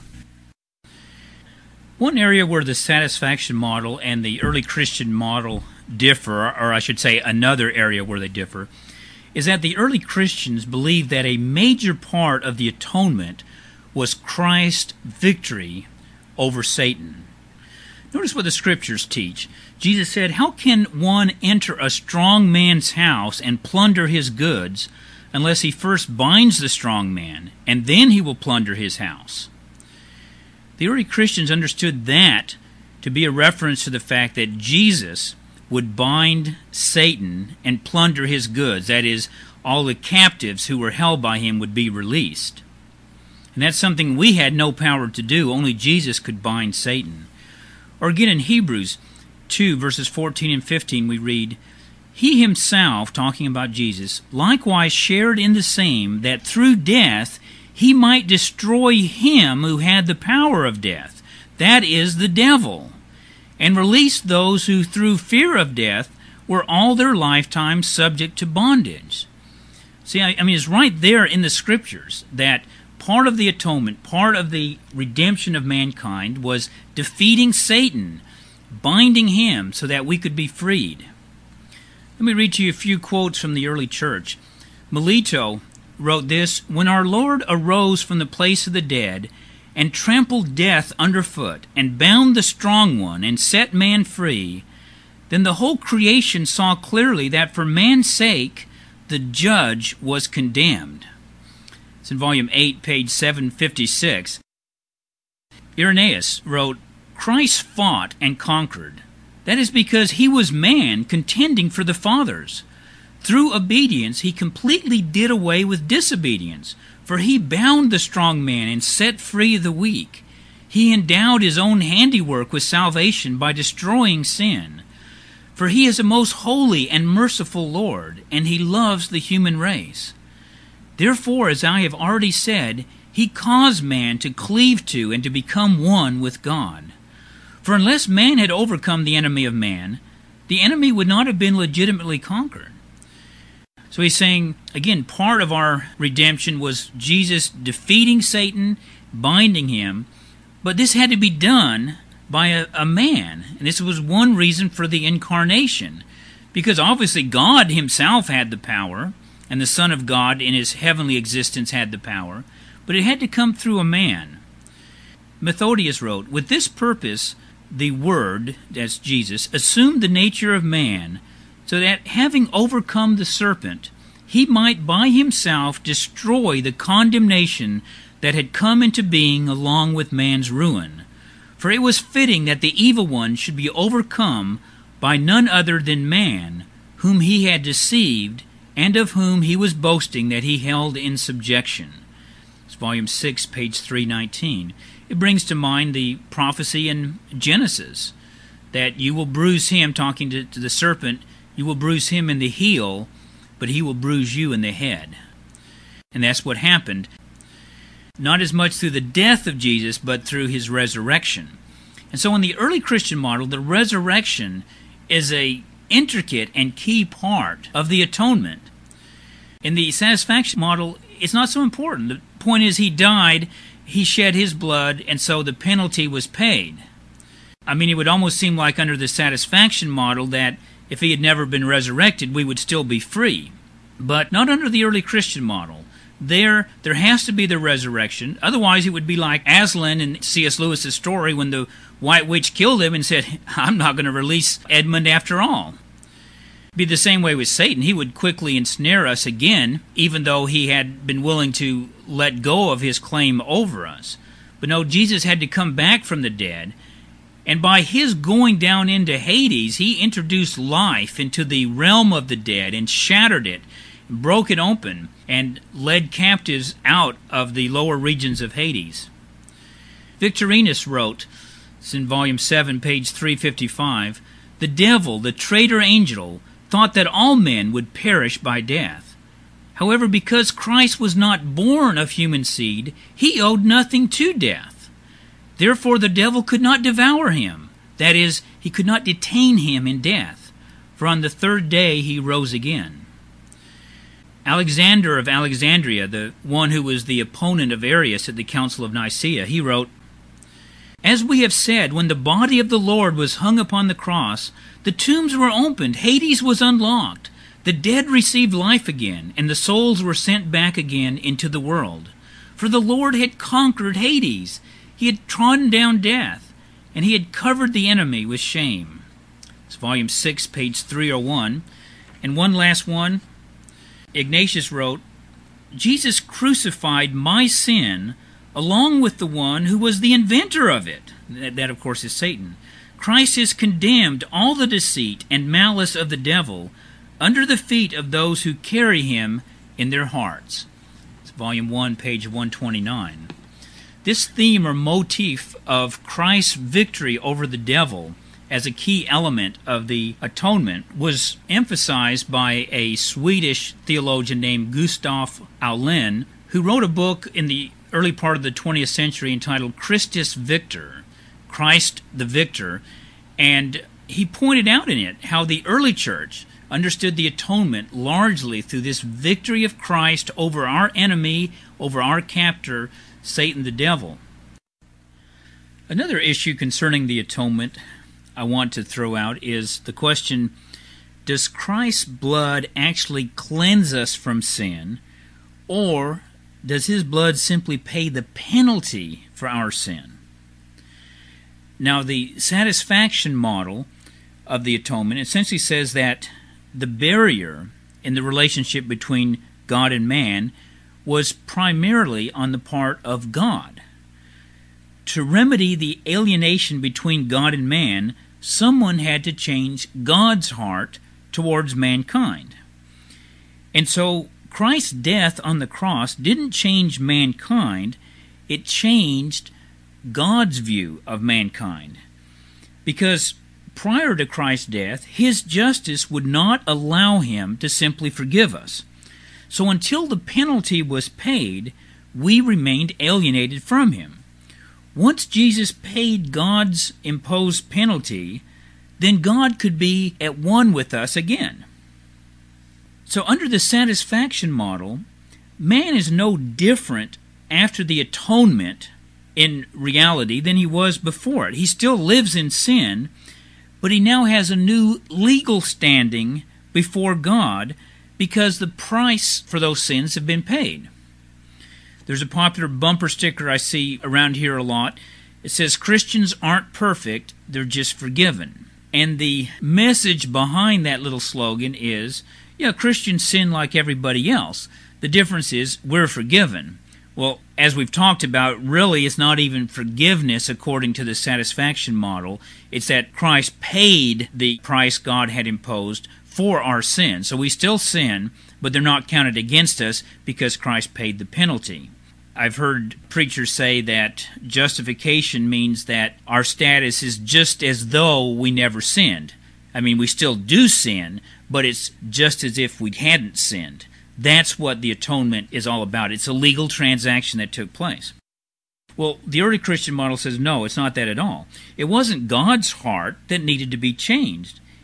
A: One area where the satisfaction model and the early Christian model differ, or I should say another area where they differ, is that the early Christians believed that a major part of the atonement was Christ's victory over Satan. Notice what the Scriptures teach. Jesus said, "How can one enter a strong man's house and plunder his goods unless he first binds the strong man, and then he will plunder his house?" The early Christians understood that to be a reference to the fact that Jesus would bind Satan and plunder his goods. That is, all the captives who were held by him would be released. And that's something we had no power to do. Only Jesus could bind Satan. Or again in Hebrews 2, verses 14 and 15, we read, "He himself," talking about Jesus, "likewise shared in the same, that through death he might destroy him who had the power of death, that is, the devil, and release those who through fear of death were all their lifetime subject to bondage." See, I mean, it's right there in the Scriptures that part of the atonement, part of the redemption of mankind was defeating Satan, binding him so that we could be freed. Let me read to you a few quotes from the early church. Melito wrote this, "When our Lord arose from the place of the dead and trampled death underfoot and bound the strong one and set man free, then the whole creation saw clearly that for man's sake the judge was condemned." It's in volume 8, page 756. Irenaeus wrote, "Christ fought and conquered. That is because he was man contending for the fathers. Through obedience he completely did away with disobedience, for he bound the strong man and set free the weak. He endowed his own handiwork with salvation by destroying sin. For he is a most holy and merciful Lord, and he loves the human race. Therefore, as I have already said, he caused man to cleave to and to become one with God. For unless man had overcome the enemy of man, the enemy would not have been legitimately conquered." So he's saying, again, part of our redemption was Jesus defeating Satan, binding him, but this had to be done by a man. And this was one reason for the incarnation, because obviously God himself had the power, and the Son of God in his heavenly existence had the power, but it had to come through a man. Methodius wrote, "With this purpose, the Word," that's Jesus, "assumed the nature of man, so that having overcome the serpent, he might by himself destroy the condemnation that had come into being along with man's ruin. For it was fitting that the evil one should be overcome by none other than man, whom he had deceived, and of whom he was boasting that he held in subjection." It's volume 6, page 319. It brings to mind the prophecy in Genesis that you will bruise him, talking to the serpent, you will bruise him in the heel, but he will bruise you in the head. And that's what happened, not as much through the death of Jesus, but through his resurrection. And so in the early Christian model, the resurrection is an intricate and key part of the atonement. In the satisfaction model, it's not so important. The point is, he died, he shed his blood, and so the penalty was paid. I mean, it would almost seem like under the satisfaction model that if he had never been resurrected, we would still be free. But not under the early Christian model. There has to be the resurrection. Otherwise, it would be like Aslan in C.S. Lewis's story when the White Witch killed him and said, I'm not going to release Edmund after all. It'd be the same way with Satan. He would quickly ensnare us again, even though he had been willing to let go of his claim over us. But no, Jesus had to come back from the dead. And by his going down into Hades, he introduced life into the realm of the dead and shattered it, broke it open, and led captives out of the lower regions of Hades. Victorinus wrote, it's in volume 7, page 355, "The devil, the traitor angel, thought that all men would perish by death. However, because Christ was not born of human seed, he owed nothing to death. Therefore the devil could not devour him. That is, he could not detain him in death. For on the third day he rose again." Alexander of Alexandria, the one who was the opponent of Arius at the Council of Nicaea, he wrote, "As we have said, when the body of the Lord was hung upon the cross, the tombs were opened, Hades was unlocked, the dead received life again, and the souls were sent back again into the world. For the Lord had conquered Hades. He had trodden down death, and he had covered the enemy with shame." It's volume 6, page 301. And one last one. Ignatius wrote, "Jesus crucified my sin along with the one who was the inventor of it." That, of course, is Satan. "Christ has condemned all the deceit and malice of the devil under the feet of those who carry him in their hearts." It's volume 1, page 129. This theme or motif of Christ's victory over the devil as a key element of the atonement was emphasized by a Swedish theologian named Gustav Aulén, who wrote a book in the early part of the 20th century entitled Christus Victor, Christ the Victor, and he pointed out in it how the early church understood the atonement largely through this victory of Christ over our enemy, over our captor, Satan the devil. Another issue concerning the atonement I want to throw out is the question, does Christ's blood actually cleanse us from sin, or does his blood simply pay the penalty for our sin? Now, the satisfaction model of the atonement essentially says that the barrier in the relationship between God and man was primarily on the part of God. To remedy the alienation between God and man, someone had to change God's heart towards mankind. And so Christ's death on the cross didn't change mankind, it changed God's view of mankind. Because prior to Christ's death, his justice would not allow him to simply forgive us. So until the penalty was paid, we remained alienated from him. Once Jesus paid God's imposed penalty, then God could be at one with us again. So under the satisfaction model, man is no different after the atonement in reality than he was before it. He still lives in sin, but he now has a new legal standing before God because the price for those sins have been paid. There's a popular bumper sticker I see around here a lot. It says, "Christians aren't perfect, they're just forgiven." And the message behind that little slogan is, yeah, Christians sin like everybody else. The difference is we're forgiven. Well, as we've talked about, really it's not even forgiveness according to the satisfaction model. It's that Christ paid the price God had imposed for our sin. So we still sin, but they're not counted against us because Christ paid the penalty. I've heard preachers say that justification means that our status is just as though we never sinned. I mean, we still do sin, but it's just as if we hadn't sinned. That's what the atonement is all about. It's a legal transaction that took place. Well, the early Christian model says, no, it's not that at all. It wasn't God's heart that needed to be changed.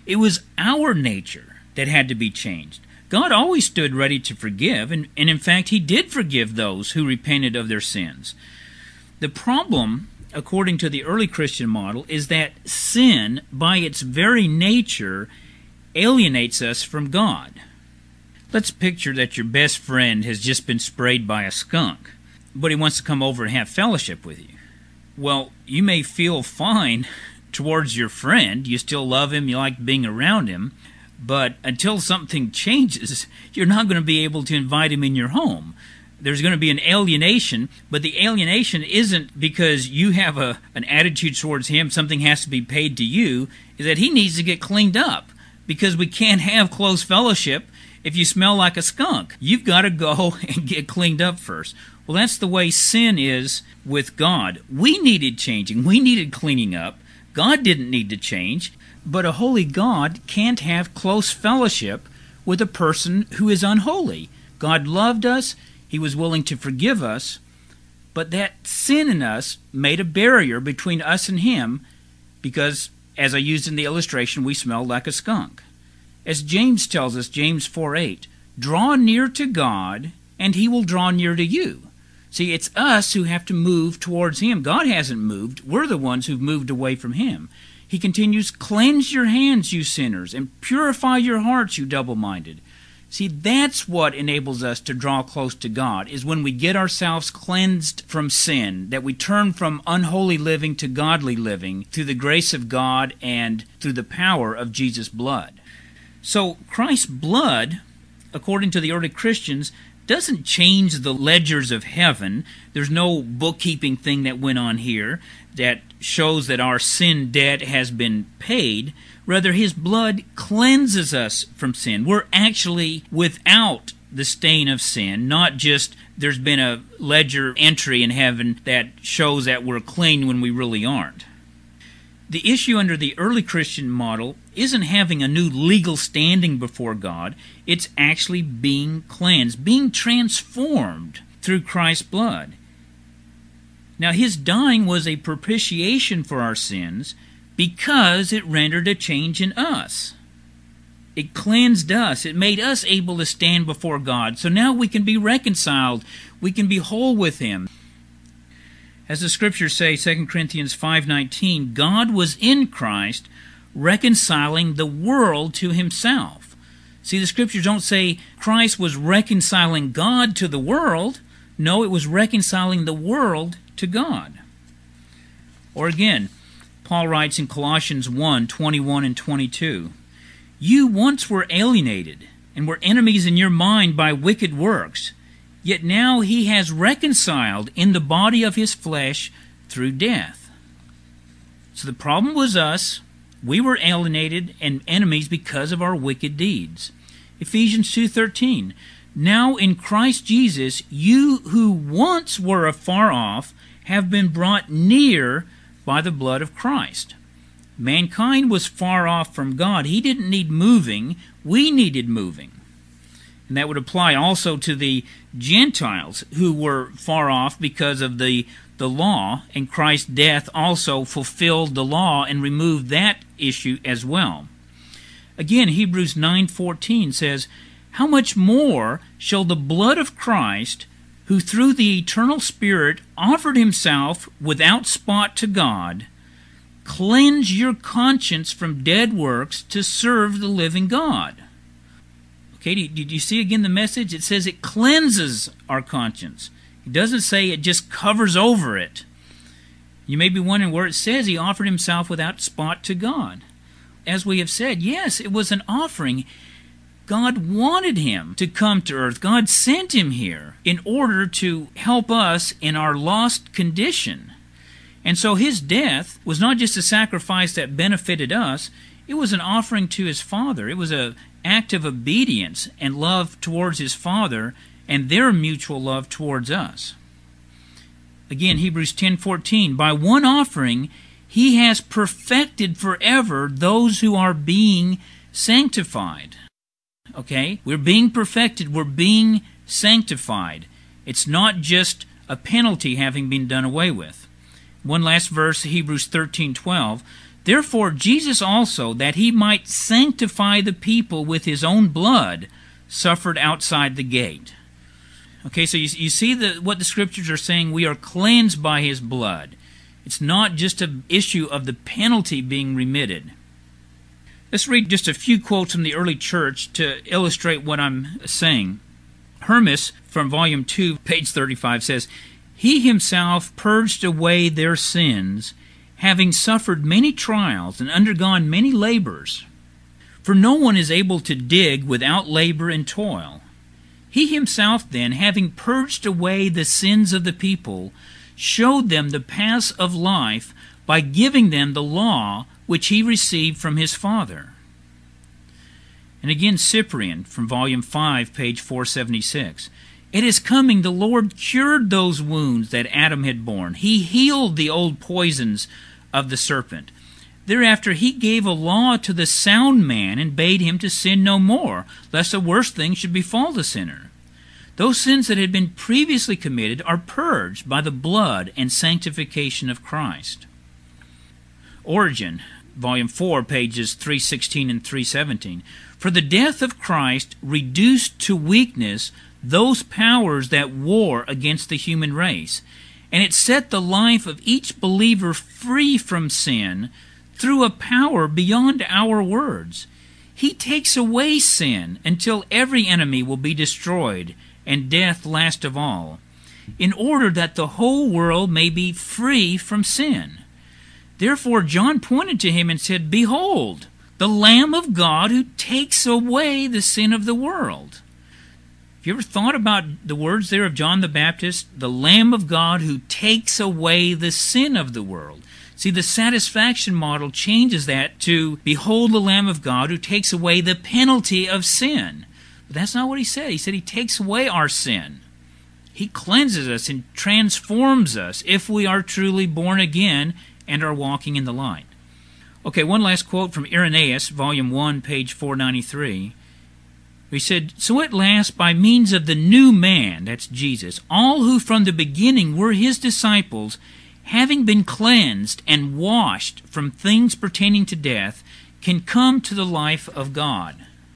A: It was our nature that had to be changed. God always stood ready to forgive, and in fact, He did forgive those who repented of their sins. The problem, according to the early Christian model, is that sin, by its very nature, alienates us from God. Let's picture that your best friend has just been sprayed by a skunk, but he wants to come over and have fellowship with you. Well, you may feel fine towards your friend. You still love him, you like being around him, but until something changes, you're not going to be able to invite him in your home. There's going to be an alienation, but the alienation isn't because you have an attitude towards him, something has to be paid to you, is that he needs to get cleaned up, because we can't have close fellowship if you smell like a skunk. You've got to go and get cleaned up first. Well, that's the way sin is with God. We needed changing. We needed cleaning up. God didn't need to change. But a holy God can't have close fellowship with a person who is unholy. God loved us. He was willing to forgive us. But that sin in us made a barrier between us and Him because, as I used in the illustration, we smelled like a skunk. As James tells us, James 4:8, draw near to God, and He will draw near to you. See, it's us who have to move towards Him. God hasn't moved. We're the ones who've moved away from Him. He continues, cleanse your hands, you sinners, and purify your hearts, you double-minded. See, that's what enables us to draw close to God, is when we get ourselves cleansed from sin, that we turn from unholy living to godly living through the grace of God and through the power of Jesus' blood. So Christ's blood, according to the early Christians, doesn't change the ledgers of heaven. There's no bookkeeping thing that went on here that shows that our sin debt has been paid. Rather, His blood cleanses us from sin. We're actually without the stain of sin, not just there's been a ledger entry in heaven that shows that we're clean when we really aren't. The issue under the early Christian model isn't having a new legal standing before God. It's actually being cleansed, being transformed through Christ's blood. Now, His dying was a propitiation for our sins because it rendered a change in us. It cleansed us. It made us able to stand before God. So now we can be reconciled. We can be whole with Him. As the Scriptures say, 2 Corinthians 5:19, God was in Christ reconciling the world to Himself. See, the Scriptures don't say Christ was reconciling God to the world. No, it was reconciling the world to God. Or again, Paul writes in Colossians 1:21 and 22, you once were alienated and were enemies in your mind by wicked works. Yet now He has reconciled in the body of His flesh through death. So the problem was us. We were alienated and enemies because of our wicked deeds. Ephesians 2:13, now in Christ Jesus, you who once were afar off have been brought near by the blood of Christ. Mankind was far off from God. He didn't need moving. We needed moving. And that would apply also to the Gentiles who were far off because of the law, and Christ's death also fulfilled the law and removed that issue as well. Again, Hebrews 9:14 says, how much more shall the blood of Christ, who through the eternal Spirit offered Himself without spot to God, cleanse your conscience from dead works to serve the living God. Okay, did you see again the message? It says it cleanses our conscience. It doesn't say it just covers over it. You may be wondering where it says He offered Himself without spot to God. As we have said, yes, it was an offering. God wanted Him to come to earth. God sent Him here in order to help us in our lost condition. And so His death was not just a sacrifice that benefited us, it was an offering to His Father. It was an act of obedience and love towards His Father and their mutual love towards us. Again, Hebrews 10:14, by one offering He has perfected forever those who are being sanctified. Okay? We're being perfected. We're being sanctified. It's not just a penalty having been done away with. One last verse, Hebrews 13:12. Therefore Jesus also, that he might sanctify the people with his own blood, suffered outside the gate. Okay, so you see what the Scriptures are saying. We are cleansed by his blood. It's not just an issue of the penalty being remitted. Let's read just a few quotes from the early church to illustrate what I'm saying. Hermas, from Volume 2, page 35, says, "He himself purged away their sins, having suffered many trials and undergone many labors. For no one is able to dig without labor and toil. He himself then, having purged away the sins of the people, showed them the paths of life by giving them the law which he received from his Father." And again, Cyprian, from Volume 5, page 476, "At his coming the Lord cured those wounds that Adam had borne. He healed the old poisons of the serpent. Thereafter he gave a law to the sound man and bade him to sin no more, lest a worse thing should befall the sinner. Those sins that had been previously committed are purged by the blood and sanctification of Christ." Origen, Volume 4, pages 316 and 317, "For the death of Christ reduced to weakness those powers that war against the human race, and it set the life of each believer free from sin through a power beyond our words. He takes away sin until every enemy will be destroyed, and death last of all, in order that the whole world may be free from sin. Therefore John pointed to him and said, Behold, the Lamb of God who takes away the sin of the world." Have you ever thought about the words there of John the Baptist? The Lamb of God who takes away the sin of the world. See, the satisfaction model changes that to, "Behold the Lamb of God who takes away the penalty of sin." But that's not what he said. He said he takes away our sin. He cleanses us and transforms us if we are truly born again and are walking in the light. Okay, one last quote from Irenaeus, Volume 1, page 493. He said, "So at last, by means of the new man," that's Jesus, "all who from the beginning were his disciples, having been cleansed and washed from things pertaining to death, can come to the life of God."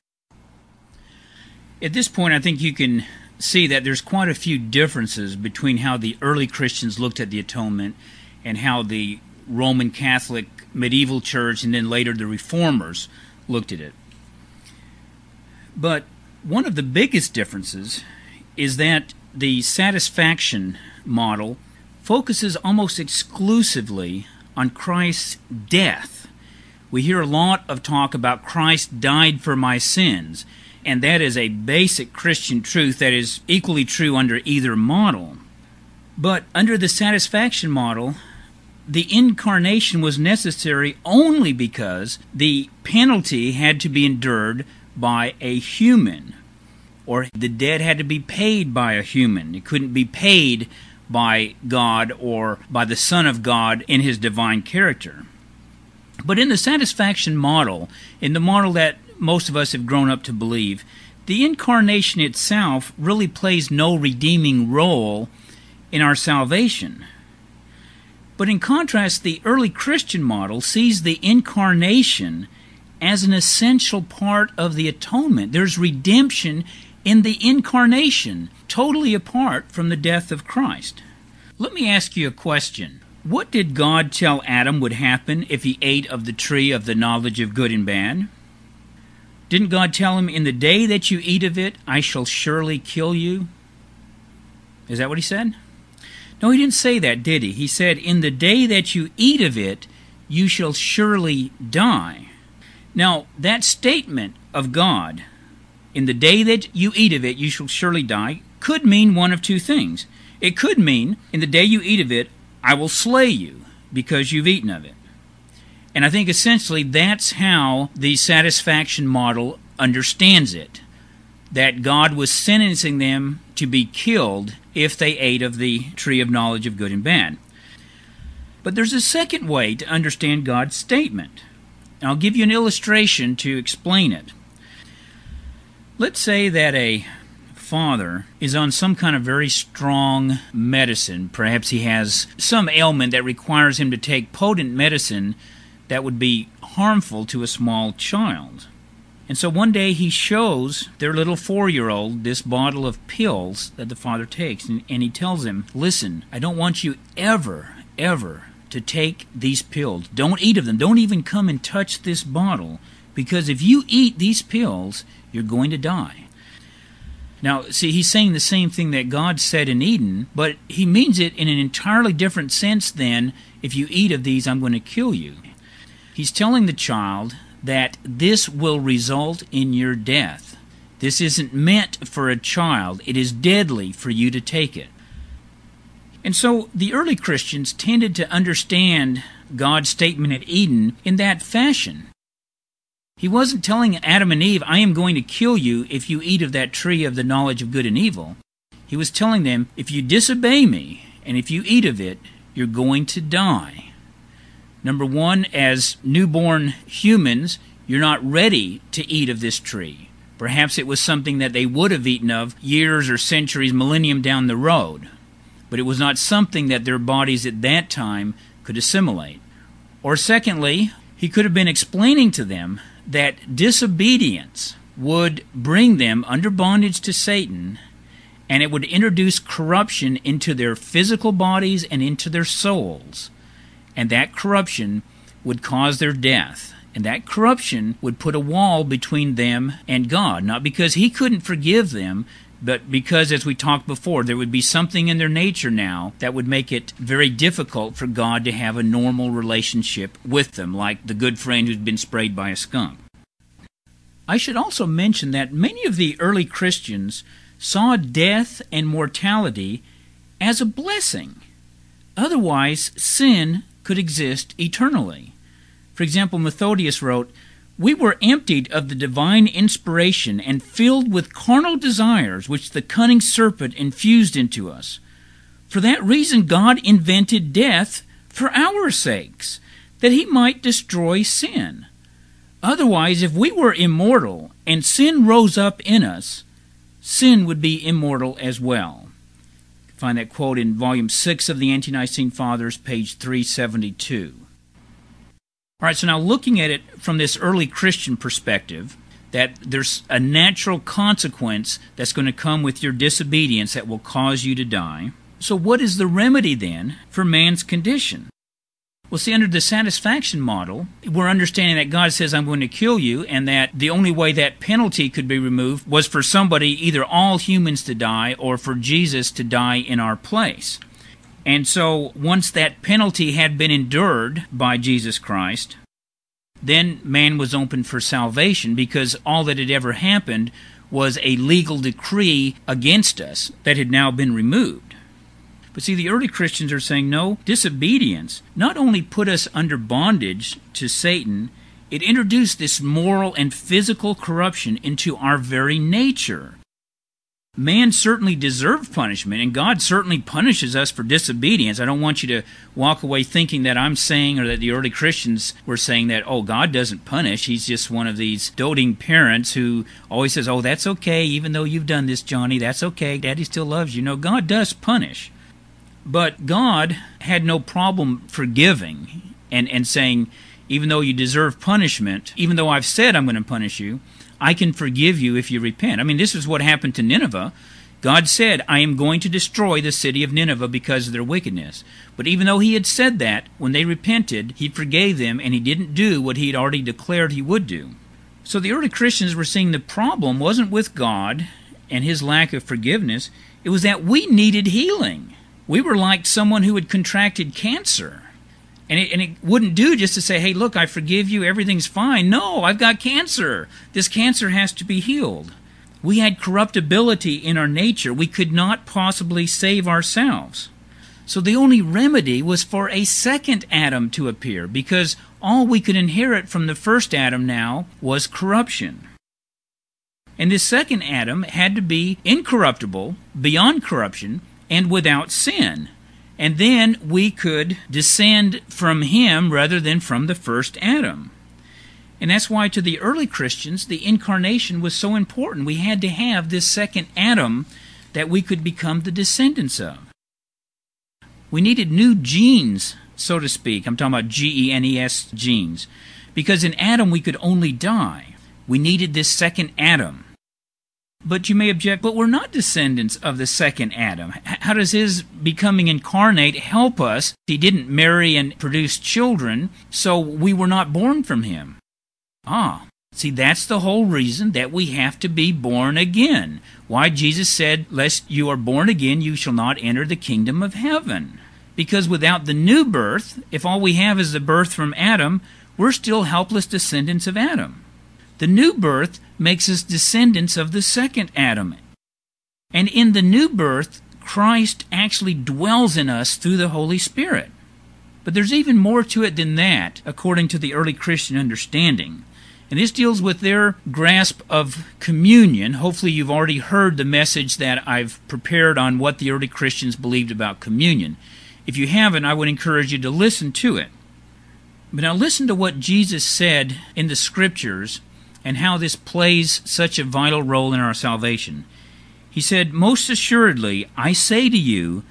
A: At this point, I think you can see that there's quite a few differences between how the early Christians looked at the atonement and how the Roman Catholic medieval church and then later the Reformers looked at it. But one of the biggest differences is that the satisfaction model focuses almost exclusively on Christ's death. We hear a lot of talk about Christ died for my sins, and that is a basic Christian truth that is equally true under either model. But under the satisfaction model, the incarnation was necessary only because the penalty had to be endured by a human, or the debt had to be paid by a human. It couldn't be paid by God or by the Son of God in his divine character. But in the satisfaction model, in the model that most of us have grown up to believe, the incarnation itself really plays no redeeming role in our salvation. But in contrast, the early Christian model sees the incarnation as an essential part of the atonement. There's redemption in the incarnation, totally apart from the death of Christ. Let me ask you a question. What did God tell Adam would happen if he ate of the tree of the knowledge of good and bad? Didn't God tell him, "In the day that you eat of it, I shall surely kill you"? Is that what he said? No, he didn't say that, did he? He said, "In the day that you eat of it, you shall surely die." Now, that statement of God, "In the day that you eat of it, you shall surely die," could mean one of two things. It could mean, "In the day you eat of it, I will slay you because you've eaten of it." And I think essentially that's how the satisfaction model understands it, that God was sentencing them to be killed if they ate of the tree of knowledge of good and bad. But there's a second way to understand God's statement. And I'll give you an illustration to explain it. Let's say that a father is on some kind of very strong medicine. Perhaps he has some ailment that requires him to take potent medicine that would be harmful to a small child. And so one day he shows their little 4-year-old this bottle of pills that the father takes, and he tells him, listen, I don't want you ever to take these pills. Don't eat of them. Don't even come and touch this bottle, because if you eat these pills, you're going to die. Now, see, he's saying the same thing that God said in Eden, but he means it in an entirely different sense than, if you eat of these, I'm going to kill you. He's telling the child that this will result in your death. This isn't meant for a child. It is deadly for you to take it. And so the early Christians tended to understand God's statement at Eden in that fashion. He wasn't telling Adam and Eve, I am going to kill you if you eat of that tree of the knowledge of good and evil. He was telling them, if you disobey me, and if you eat of it, you're going to die. Number one, as newborn humans, you're not ready to eat of this tree. Perhaps it was something that they would have eaten of years or centuries, millennium down the road. But it was not something that their bodies at that time could assimilate. Or secondly, he could have been explaining to them that disobedience would bring them under bondage to Satan, and it would introduce corruption into their physical bodies and into their souls. And that corruption would cause their death. And that corruption would put a wall between them and God, not because he couldn't forgive them, but because, as we talked before, there would be something in their nature now that would make it very difficult for God to have a normal relationship with them, like the good friend who's been sprayed by a skunk. I should also mention that many of the early Christians saw death and mortality as a blessing. Otherwise, sin could exist eternally. For example, Methodius wrote, we were emptied of the divine inspiration and filled with carnal desires which the cunning serpent infused into us. For that reason God invented death for our sakes, that he might destroy sin. Otherwise, if we were immortal and sin rose up in us, sin would be immortal as well. You can find that quote in Volume 6 of the Ante-Nicene Fathers, page 372. All right, so now looking at it from this early Christian perspective, that there's a natural consequence that's going to come with your disobedience that will cause you to die. So what is the remedy then for man's condition? Well, see, under the satisfaction model, we're understanding that God says, I'm going to kill you, and that the only way that penalty could be removed was for somebody, either all humans to die, or for Jesus to die in our place. And so once that penalty had been endured by Jesus Christ, then man was open for salvation, because all that had ever happened was a legal decree against us that had now been removed. But see, the early Christians are saying, no, disobedience not only put us under bondage to Satan, it introduced this moral and physical corruption into our very nature. Man certainly deserved punishment, and God certainly punishes us for disobedience. I don't want you to walk away thinking that I'm saying, or that the early Christians were saying that, oh, God doesn't punish. He's just one of these doting parents who always says, oh, that's okay, even though you've done this, Johnny, that's okay, Daddy still loves you. No, God does punish. But God had no problem forgiving and saying, even though you deserve punishment, even though I've said I'm going to punish you, I can forgive you if you repent. I mean, this is what happened to Nineveh. God said, I am going to destroy the city of Nineveh because of their wickedness. But even though he had said that, when they repented, he forgave them, and he didn't do what he had already declared he would do. So the early Christians were seeing the problem wasn't with God and his lack of forgiveness. It was that we needed healing. We were like someone who had contracted cancer. And it wouldn't do just to say, hey, look, I forgive you, everything's fine. No, I've got cancer. This cancer has to be healed. We had corruptibility in our nature. We could not possibly save ourselves. So the only remedy was for a second Adam to appear, because all we could inherit from the first Adam now was corruption. And this second Adam had to be incorruptible, beyond corruption, and without sin. And then we could descend from him rather than from the first Adam. And that's why to the early Christians, the incarnation was so important. We had to have this second Adam that we could become the descendants of. We needed new genes so to speak. I'm talking about genes genes. Because in Adam we could only die. We needed this second Adam. But you may object, but we're not descendants of the second Adam. How does his becoming incarnate help us? He didn't marry and produce children, so we were not born from him. See, that's the whole reason that we have to be born again. Why Jesus said, "Lest you are born again, you shall not enter the kingdom of heaven." Because without the new birth, if all we have is the birth from Adam, we're still helpless descendants of Adam. The new birth makes us descendants of the second Adam. And in the new birth, Christ actually dwells in us through the Holy Spirit. But there's even more to it than that, according to the early Christian understanding. And this deals with their grasp of communion. Hopefully you've already heard the message that I've prepared on what the early Christians believed about communion. If you haven't, I would encourage you to listen to it. But now listen to what Jesus said in the Scriptures and how this plays such a vital role in our salvation. He said, "Most assuredly, I say to you,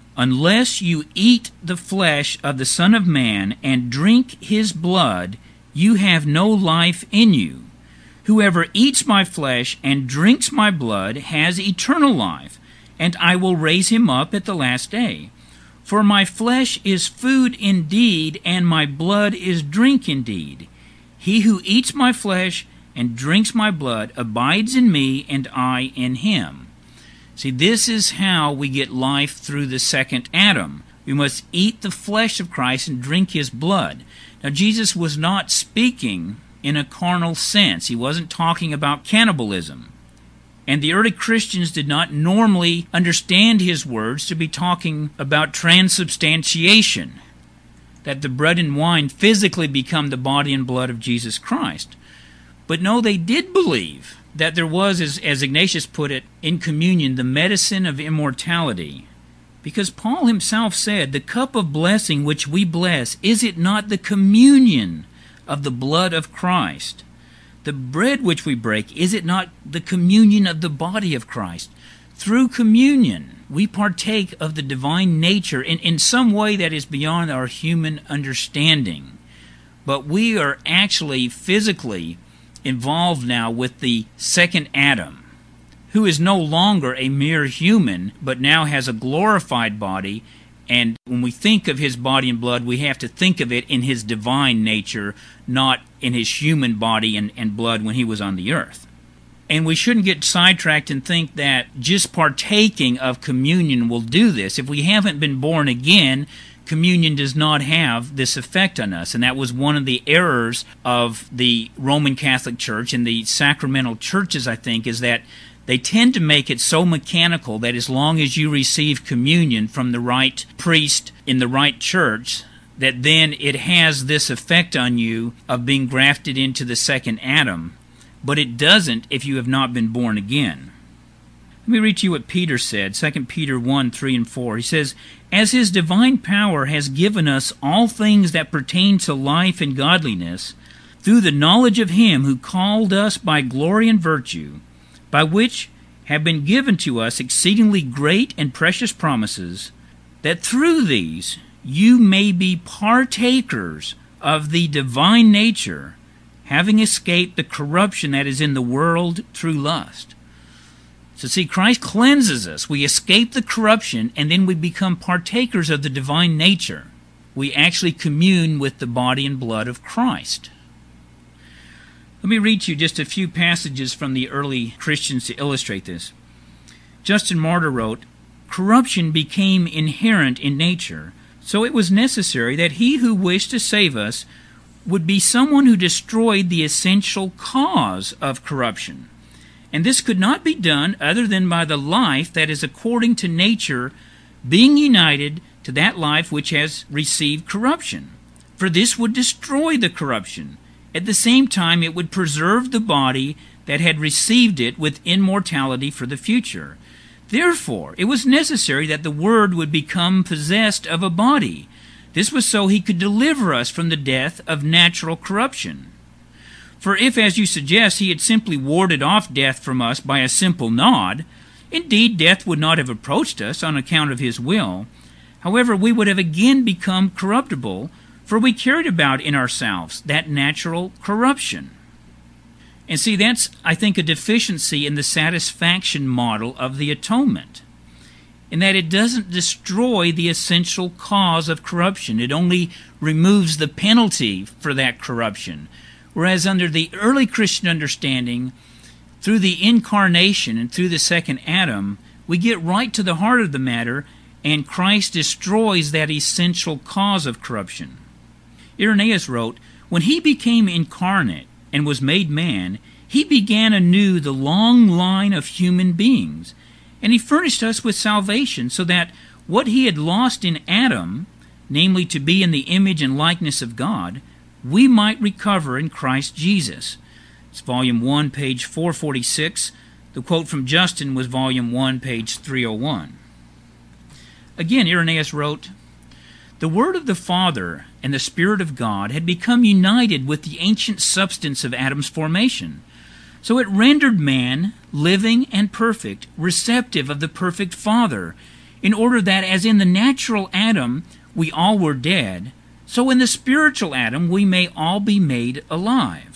A: unless you eat the flesh of the Son of Man and drink his blood, you have no life in you. Whoever eats my flesh and drinks my blood has eternal life, and I will raise him up at the last day. For my flesh is food indeed, and my blood is drink indeed. He who eats my flesh and drinks my blood abides in me, and I in him." See, this is how we get life through the second Adam. We must eat the flesh of Christ and drink his blood. Now, Jesus was not speaking in a carnal sense. He wasn't talking about cannibalism. And the early Christians did not normally understand his words to be talking about transubstantiation, that the bread and wine physically become the body and blood of Jesus Christ. But no, they did believe that there was, as Ignatius put it, in communion, the medicine of immortality. Because Paul himself said, "The cup of blessing which we bless, is it not the communion of the blood of Christ? The bread which we break, is it not the communion of the body of Christ?" Through communion, we partake of the divine nature in some way that is beyond our human understanding. But we are actually physically involved now with the second Adam, who is no longer a mere human, but now has a glorified body. And when we think of his body and blood, we have to think of it in his divine nature, not in his human body and blood when he was on the earth. And we shouldn't get sidetracked and think that just partaking of communion will do this. If we haven't been born again, communion does not have this effect on us. And that was one of the errors of the Roman Catholic Church and the sacramental churches, I think, is that they tend to make it so mechanical that as long as you receive communion from the right priest in the right church, that then it has this effect on you of being grafted into the second Adam. But it doesn't if you have not been born again. Let me read to you what Peter said, 2 Peter 1, 3 and 4. He says, "As his divine power has given us all things that pertain to life and godliness, through the knowledge of him who called us by glory and virtue, by which have been given to us exceedingly great and precious promises, that through these you may be partakers of the divine nature, having escaped the corruption that is in the world through lust." So see, Christ cleanses us. We escape the corruption, and then we become partakers of the divine nature. We actually commune with the body and blood of Christ. Let me read to you just a few passages from the early Christians to illustrate this. Justin Martyr wrote, "Corruption became inherent in nature, so it was necessary that he who wished to save us would be someone who destroyed the essential cause of corruption. And this could not be done other than by the life that is according to nature being united to that life which has received corruption. For this would destroy the corruption. At the same time, it would preserve the body that had received it with immortality for the future. Therefore, it was necessary that the Word would become possessed of a body. This was so he could deliver us from the death of natural corruption. For if, as you suggest, he had simply warded off death from us by a simple nod, indeed death would not have approached us on account of his will. However, we would have again become corruptible, for we carried about in ourselves that natural corruption. And see, that's, I think, a deficiency in the satisfaction model of the atonement, in that it doesn't destroy the essential cause of corruption. It only removes the penalty for that corruption. Whereas under the early Christian understanding, through the incarnation and through the second Adam, we get right to the heart of the matter, and Christ destroys that essential cause of corruption. Irenaeus wrote, "When he became incarnate and was made man, he began anew the long line of human beings, and he furnished us with salvation, so that what he had lost in Adam, namely to be in the image and likeness of God, we might recover in Christ Jesus." It's Volume 1, page 446. The quote from Justin was Volume 1, page 301. Again, Irenaeus wrote, "The Word of the Father and the Spirit of God had become united with the ancient substance of Adam's formation. So it rendered man living and perfect, receptive of the perfect Father, in order that as in the natural Adam we all were dead, so in the spiritual Adam we may all be made alive."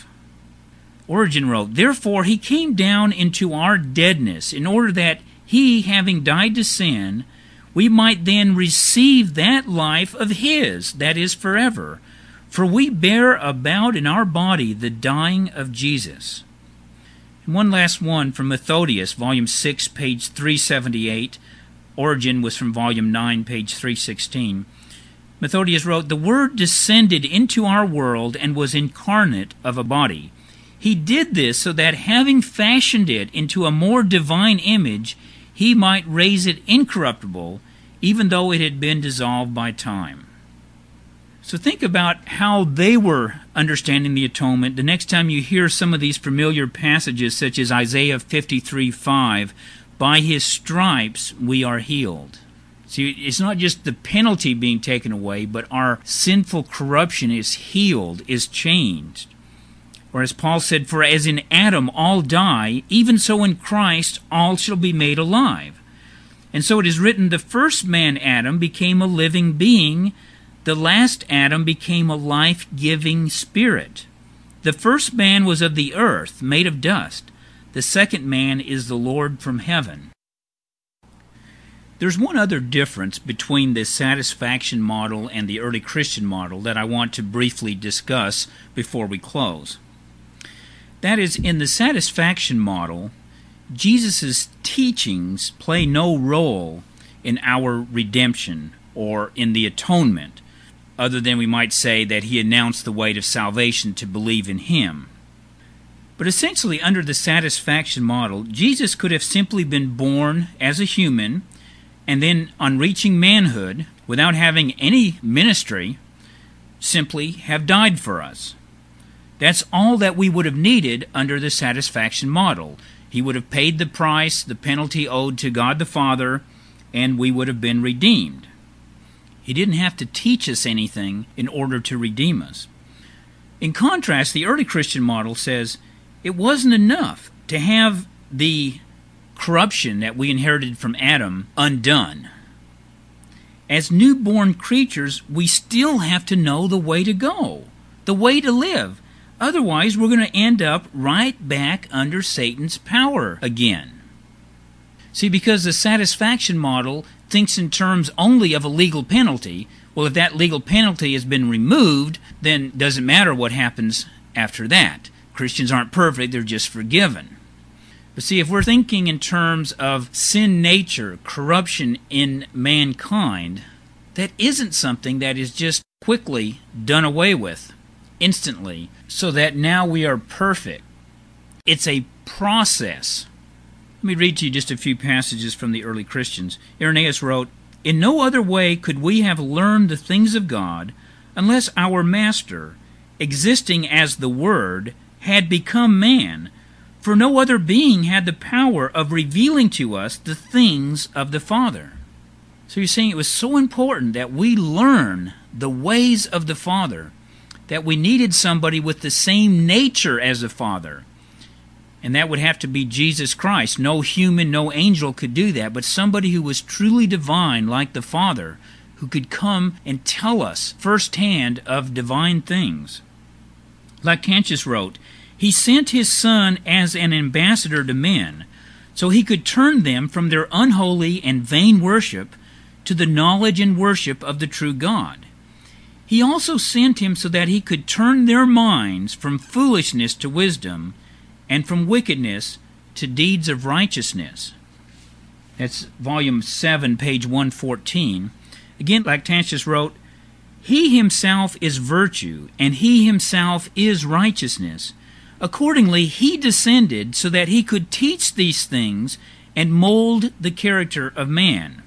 A: Origen wrote, "Therefore he came down into our deadness, in order that he, having died to sin, we might then receive that life of his, that is forever. For we bear about in our body the dying of Jesus." And one last one from Methodius, Volume 6, page 378. Origen was from Volume 9, page 316. Methodius wrote, "The Word descended into our world and was incarnate of a body. He did this so that, having fashioned it into a more divine image, he might raise it incorruptible, even though it had been dissolved by time." So think about how they were understanding the atonement the next time you hear some of these familiar passages, such as Isaiah 53:5, "By his stripes we are healed." See, it's not just the penalty being taken away, but our sinful corruption is healed, is changed. Or as Paul said, "For as in Adam all die, even so in Christ all shall be made alive." And so it is written, "The first man, Adam, became a living being. The last Adam became a life-giving spirit. The first man was of the earth, made of dust. The second man is the Lord from heaven." There's one other difference between the satisfaction model and the early Christian model that I want to briefly discuss before we close. That is, in the satisfaction model, Jesus' teachings play no role in our redemption or in the atonement, other than we might say that he announced the way to salvation to believe in him. But essentially, under the satisfaction model, Jesus could have simply been born as a human, and then on reaching manhood, without having any ministry, simply have died for us. That's all that we would have needed under the satisfaction model. He would have paid the price, the penalty owed to God the Father, and we would have been redeemed. He didn't have to teach us anything in order to redeem us. In contrast, the early Christian model says it wasn't enough to have the corruption that we inherited from Adam undone. As newborn creatures, we still have to know the way to go, the way to live. Otherwise, we're going to end up right back under Satan's power again. See, because the satisfaction model thinks in terms only of a legal penalty, well, if that legal penalty has been removed, then it doesn't matter what happens after that. Christians aren't perfect, they're just forgiven. But see, if we're thinking in terms of sin nature, corruption in mankind, that isn't something that is just quickly done away with, instantly, so that now we are perfect. It's a process. Let me read to you just a few passages from the early Christians. Irenaeus wrote, "In no other way could we have learned the things of God unless our Master, existing as the Word, had become man, for no other being had the power of revealing to us the things of the Father." So you're saying it was so important that we learn the ways of the Father, that we needed somebody with the same nature as the Father. And that would have to be Jesus Christ. No human, no angel could do that, but somebody who was truly divine like the Father who could come and tell us firsthand of divine things. Lactantius wrote, "He sent his Son as an ambassador to men, so he could turn them from their unholy and vain worship to the knowledge and worship of the true God. He also sent him so that he could turn their minds from foolishness to wisdom and from wickedness to deeds of righteousness." That's volume 7, page 114. Again, Lactantius wrote, "He himself is virtue, and he himself is righteousness. Accordingly, he descended so that he could teach these things and mold the character of man."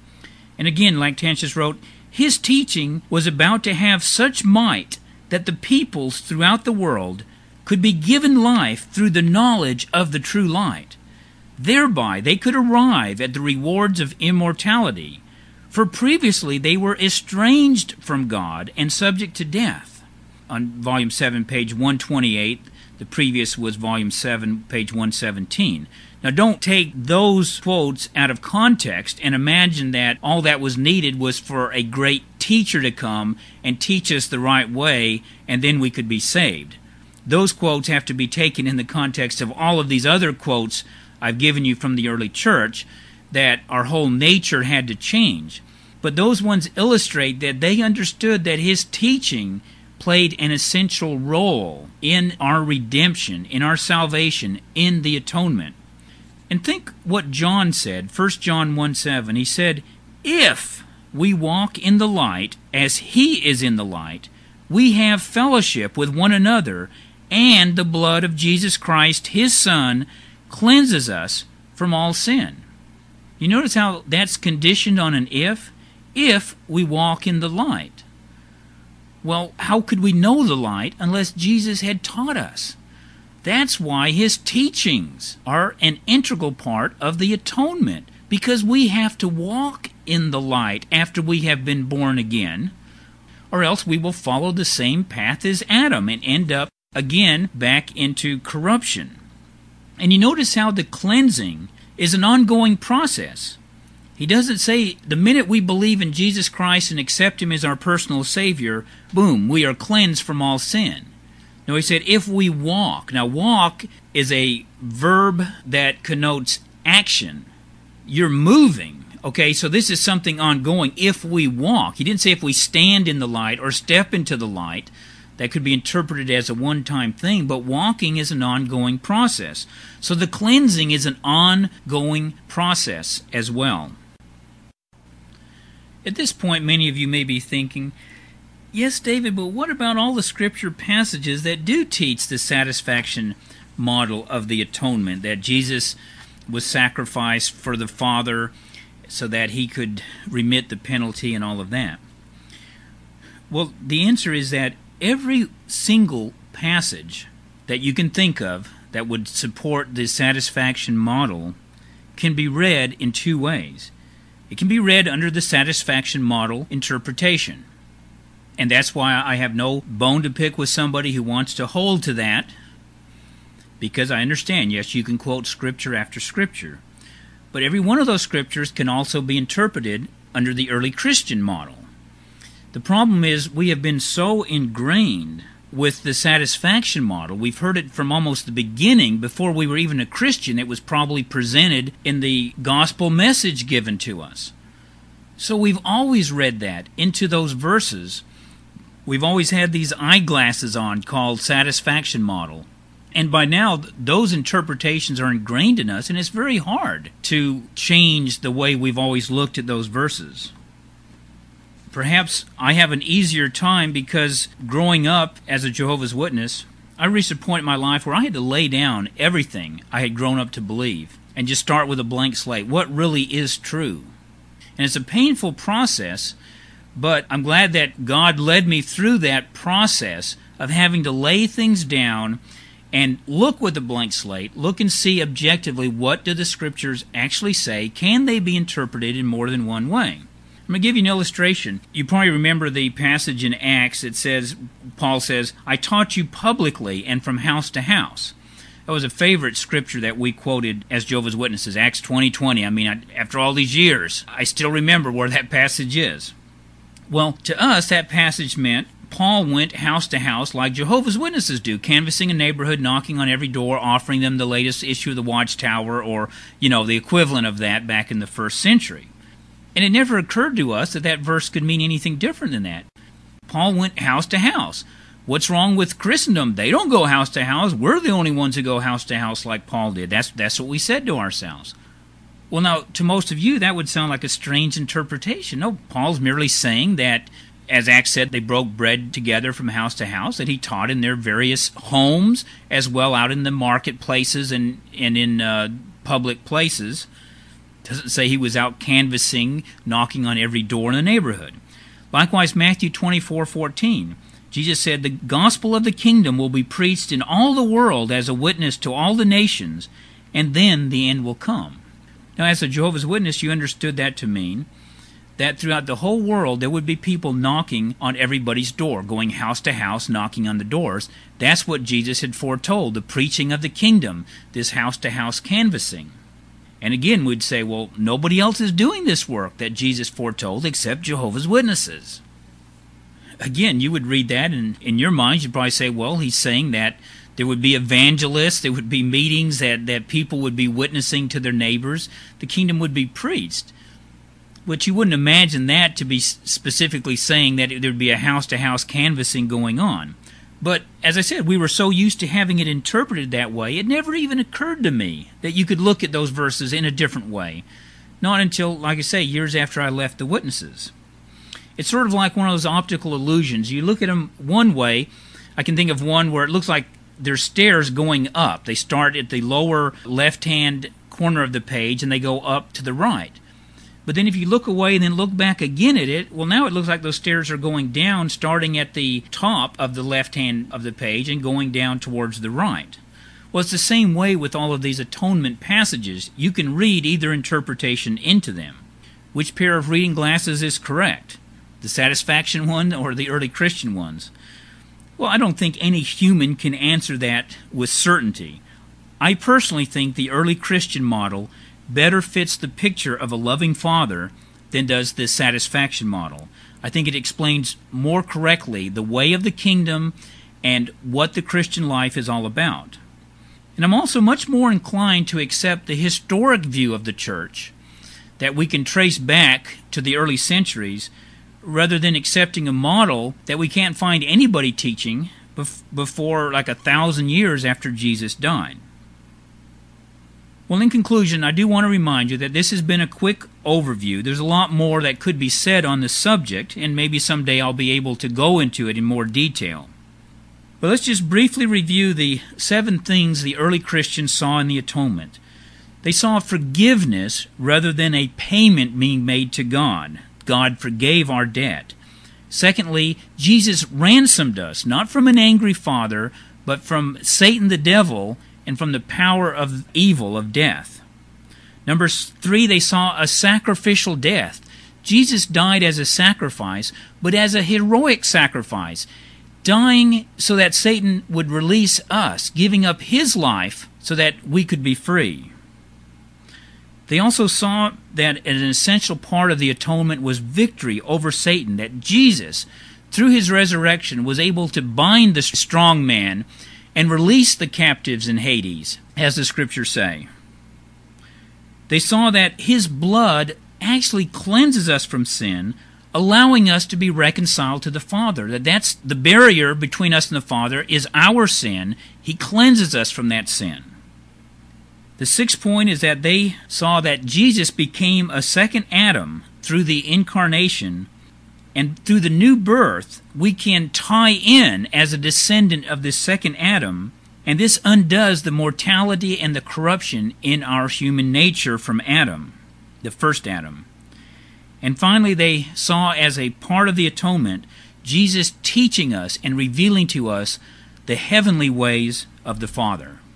A: And again, Lactantius wrote, "His teaching was about to have such might that the peoples throughout the world could be given life through the knowledge of the true light. Thereby they could arrive at the rewards of immortality, for previously they were estranged from God and subject to death." On volume 7, page 128, the previous was volume 7, page 117. Now don't take those quotes out of context and imagine that all that was needed was for a great teacher to come and teach us the right way and then we could be saved. Those quotes have to be taken in the context of all of these other quotes I've given you from the early church, that our whole nature had to change. But those ones illustrate that they understood that his teaching played an essential role in our redemption, in our salvation, in the atonement. And think what John said, 1 John 1:7. He said, "If we walk in the light as he is in the light, we have fellowship with one another, and the blood of Jesus Christ, his Son, cleanses us from all sin." You notice how that's conditioned on an if? If we walk in the light. Well, how could we know the light unless Jesus had taught us? That's why his teachings are an integral part of the atonement, because we have to walk in the light after we have been born again, or else we will follow the same path as Adam and end up again back into corruption. And you notice how the cleansing is an ongoing process. He doesn't say the minute we believe in Jesus Christ and accept him as our personal Savior, boom, we are cleansed from all sin. No, he said, if we walk. Now, walk is a verb that connotes action. You're moving. Okay, so this is something ongoing. If we walk. He didn't say if we stand in the light or step into the light. That could be interpreted as a one-time thing, but walking is an ongoing process. So the cleansing is an ongoing process as well. At this point, many of you may be thinking, "Yes, David, but what about all the scripture passages that do teach the satisfaction model of the atonement, that Jesus was sacrificed for the Father so that he could remit the penalty and all of that?" Well, the answer is that every single passage that you can think of that would support the satisfaction model can be read in two ways. It can be read under the satisfaction model interpretation. And that's why I have no bone to pick with somebody who wants to hold to that, because I understand, yes, you can quote scripture after scripture. But every one of those scriptures can also be interpreted under the early Christian model. The problem is we have been so ingrained with the satisfaction model. We've heard it from almost the beginning. Before we were even a Christian, it was probably presented in the gospel message given to us. So we've always read that into those verses. We've always had these eyeglasses on called satisfaction model. And by now, those interpretations are ingrained in us, and it's very hard to change the way we've always looked at those verses. Perhaps I have an easier time because growing up as a Jehovah's Witness, I reached a point in my life where I had to lay down everything I had grown up to believe and just start with a blank slate. What really is true? And it's a painful process, but I'm glad that God led me through that process of having to lay things down and look with a blank slate, look and see objectively what do the Scriptures actually say. Can they be interpreted in more than one way? I'm going to give you an illustration. You probably remember the passage in Acts. It says, Paul says, "I taught you publicly and from house to house." That was a favorite scripture that we quoted as Jehovah's Witnesses, Acts 20:20. I mean, after all these years, I still remember where that passage is. Well, to us, that passage meant Paul went house to house like Jehovah's Witnesses do, canvassing a neighborhood, knocking on every door, offering them the latest issue of the Watchtower or, the equivalent of that back in the first century. And it never occurred to us that that verse could mean anything different than that. Paul went house to house. What's wrong with Christendom? They don't go house to house. We're the only ones who go house to house like Paul did. That's what we said to ourselves. Well, now, to most of you, that would sound like a strange interpretation. No, Paul's merely saying that, as Acts said, they broke bread together from house to house, that he taught in their various homes, as well out in the marketplaces and in public places. Doesn't say he was out canvassing, knocking on every door in the neighborhood. Likewise, Matthew 24:14, Jesus said, "The gospel of the kingdom will be preached in all the world as a witness to all the nations, and then the end will come." Now, as a Jehovah's Witness, you understood that to mean that throughout the whole world there would be people knocking on everybody's door, going house to house, knocking on the doors. That's what Jesus had foretold, the preaching of the kingdom, this house-to-house canvassing. And again, we'd say, well, nobody else is doing this work that Jesus foretold except Jehovah's Witnesses. Again, you would read that, and in your minds you'd probably say, well, he's saying that there would be evangelists, there would be meetings that people would be witnessing to their neighbors, the kingdom would be preached. But you wouldn't imagine that to be specifically saying that there would be a house-to-house canvassing going on. But, as I said, we were so used to having it interpreted that way, it never even occurred to me that you could look at those verses in a different way. Not until, like I say, years after I left the Witnesses. It's sort of like one of those optical illusions. You look at them one way. I can think of one where it looks like there's stairs going up. They start at the lower left-hand corner of the page, and they go up to the right. But then if you look away and then look back again at it, well, now it looks like those stairs are going down, starting at the top of the left hand of the page and going down towards the right. Well, it's the same way with all of these atonement passages. You can read either interpretation into them. Which pair of reading glasses is correct? The satisfaction one or the early Christian ones? Well, I don't think any human can answer that with certainty. I personally think the early Christian model better fits the picture of a loving father than does the satisfaction model. I think it explains more correctly the way of the kingdom and what the Christian life is all about. And I'm also much more inclined to accept the historic view of the church that we can trace back to the early centuries rather than accepting a model that we can't find anybody teaching before like 1,000 years after Jesus died. Well, in conclusion, I do want to remind you that this has been a quick overview. There's a lot more that could be said on this subject, and maybe someday I'll be able to go into it in more detail. But let's just briefly review the 7 things the early Christians saw in the atonement. They saw forgiveness rather than a payment being made to God. God forgave our debt. Secondly, Jesus ransomed us, not from an angry father, but from Satan the devil, and from the power of evil, of death. Number 3, they saw a sacrificial death. Jesus died as a sacrifice, but as a heroic sacrifice, dying so that Satan would release us, giving up his life so that we could be free. They also saw that an essential part of the atonement was victory over Satan, that Jesus, through his resurrection, was able to bind the strong man and release the captives in Hades, as the Scriptures say. They saw that his blood actually cleanses us from sin, allowing us to be reconciled to the Father. That's the barrier between us and the Father is our sin. He cleanses us from that sin. The 6th point is that they saw that Jesus became a second Adam through the incarnation, and through the new birth, we can tie in as a descendant of this second Adam, and this undoes the mortality and the corruption in our human nature from Adam, the first Adam. And finally, they saw as a part of the atonement, Jesus teaching us and revealing to us the heavenly ways of the Father.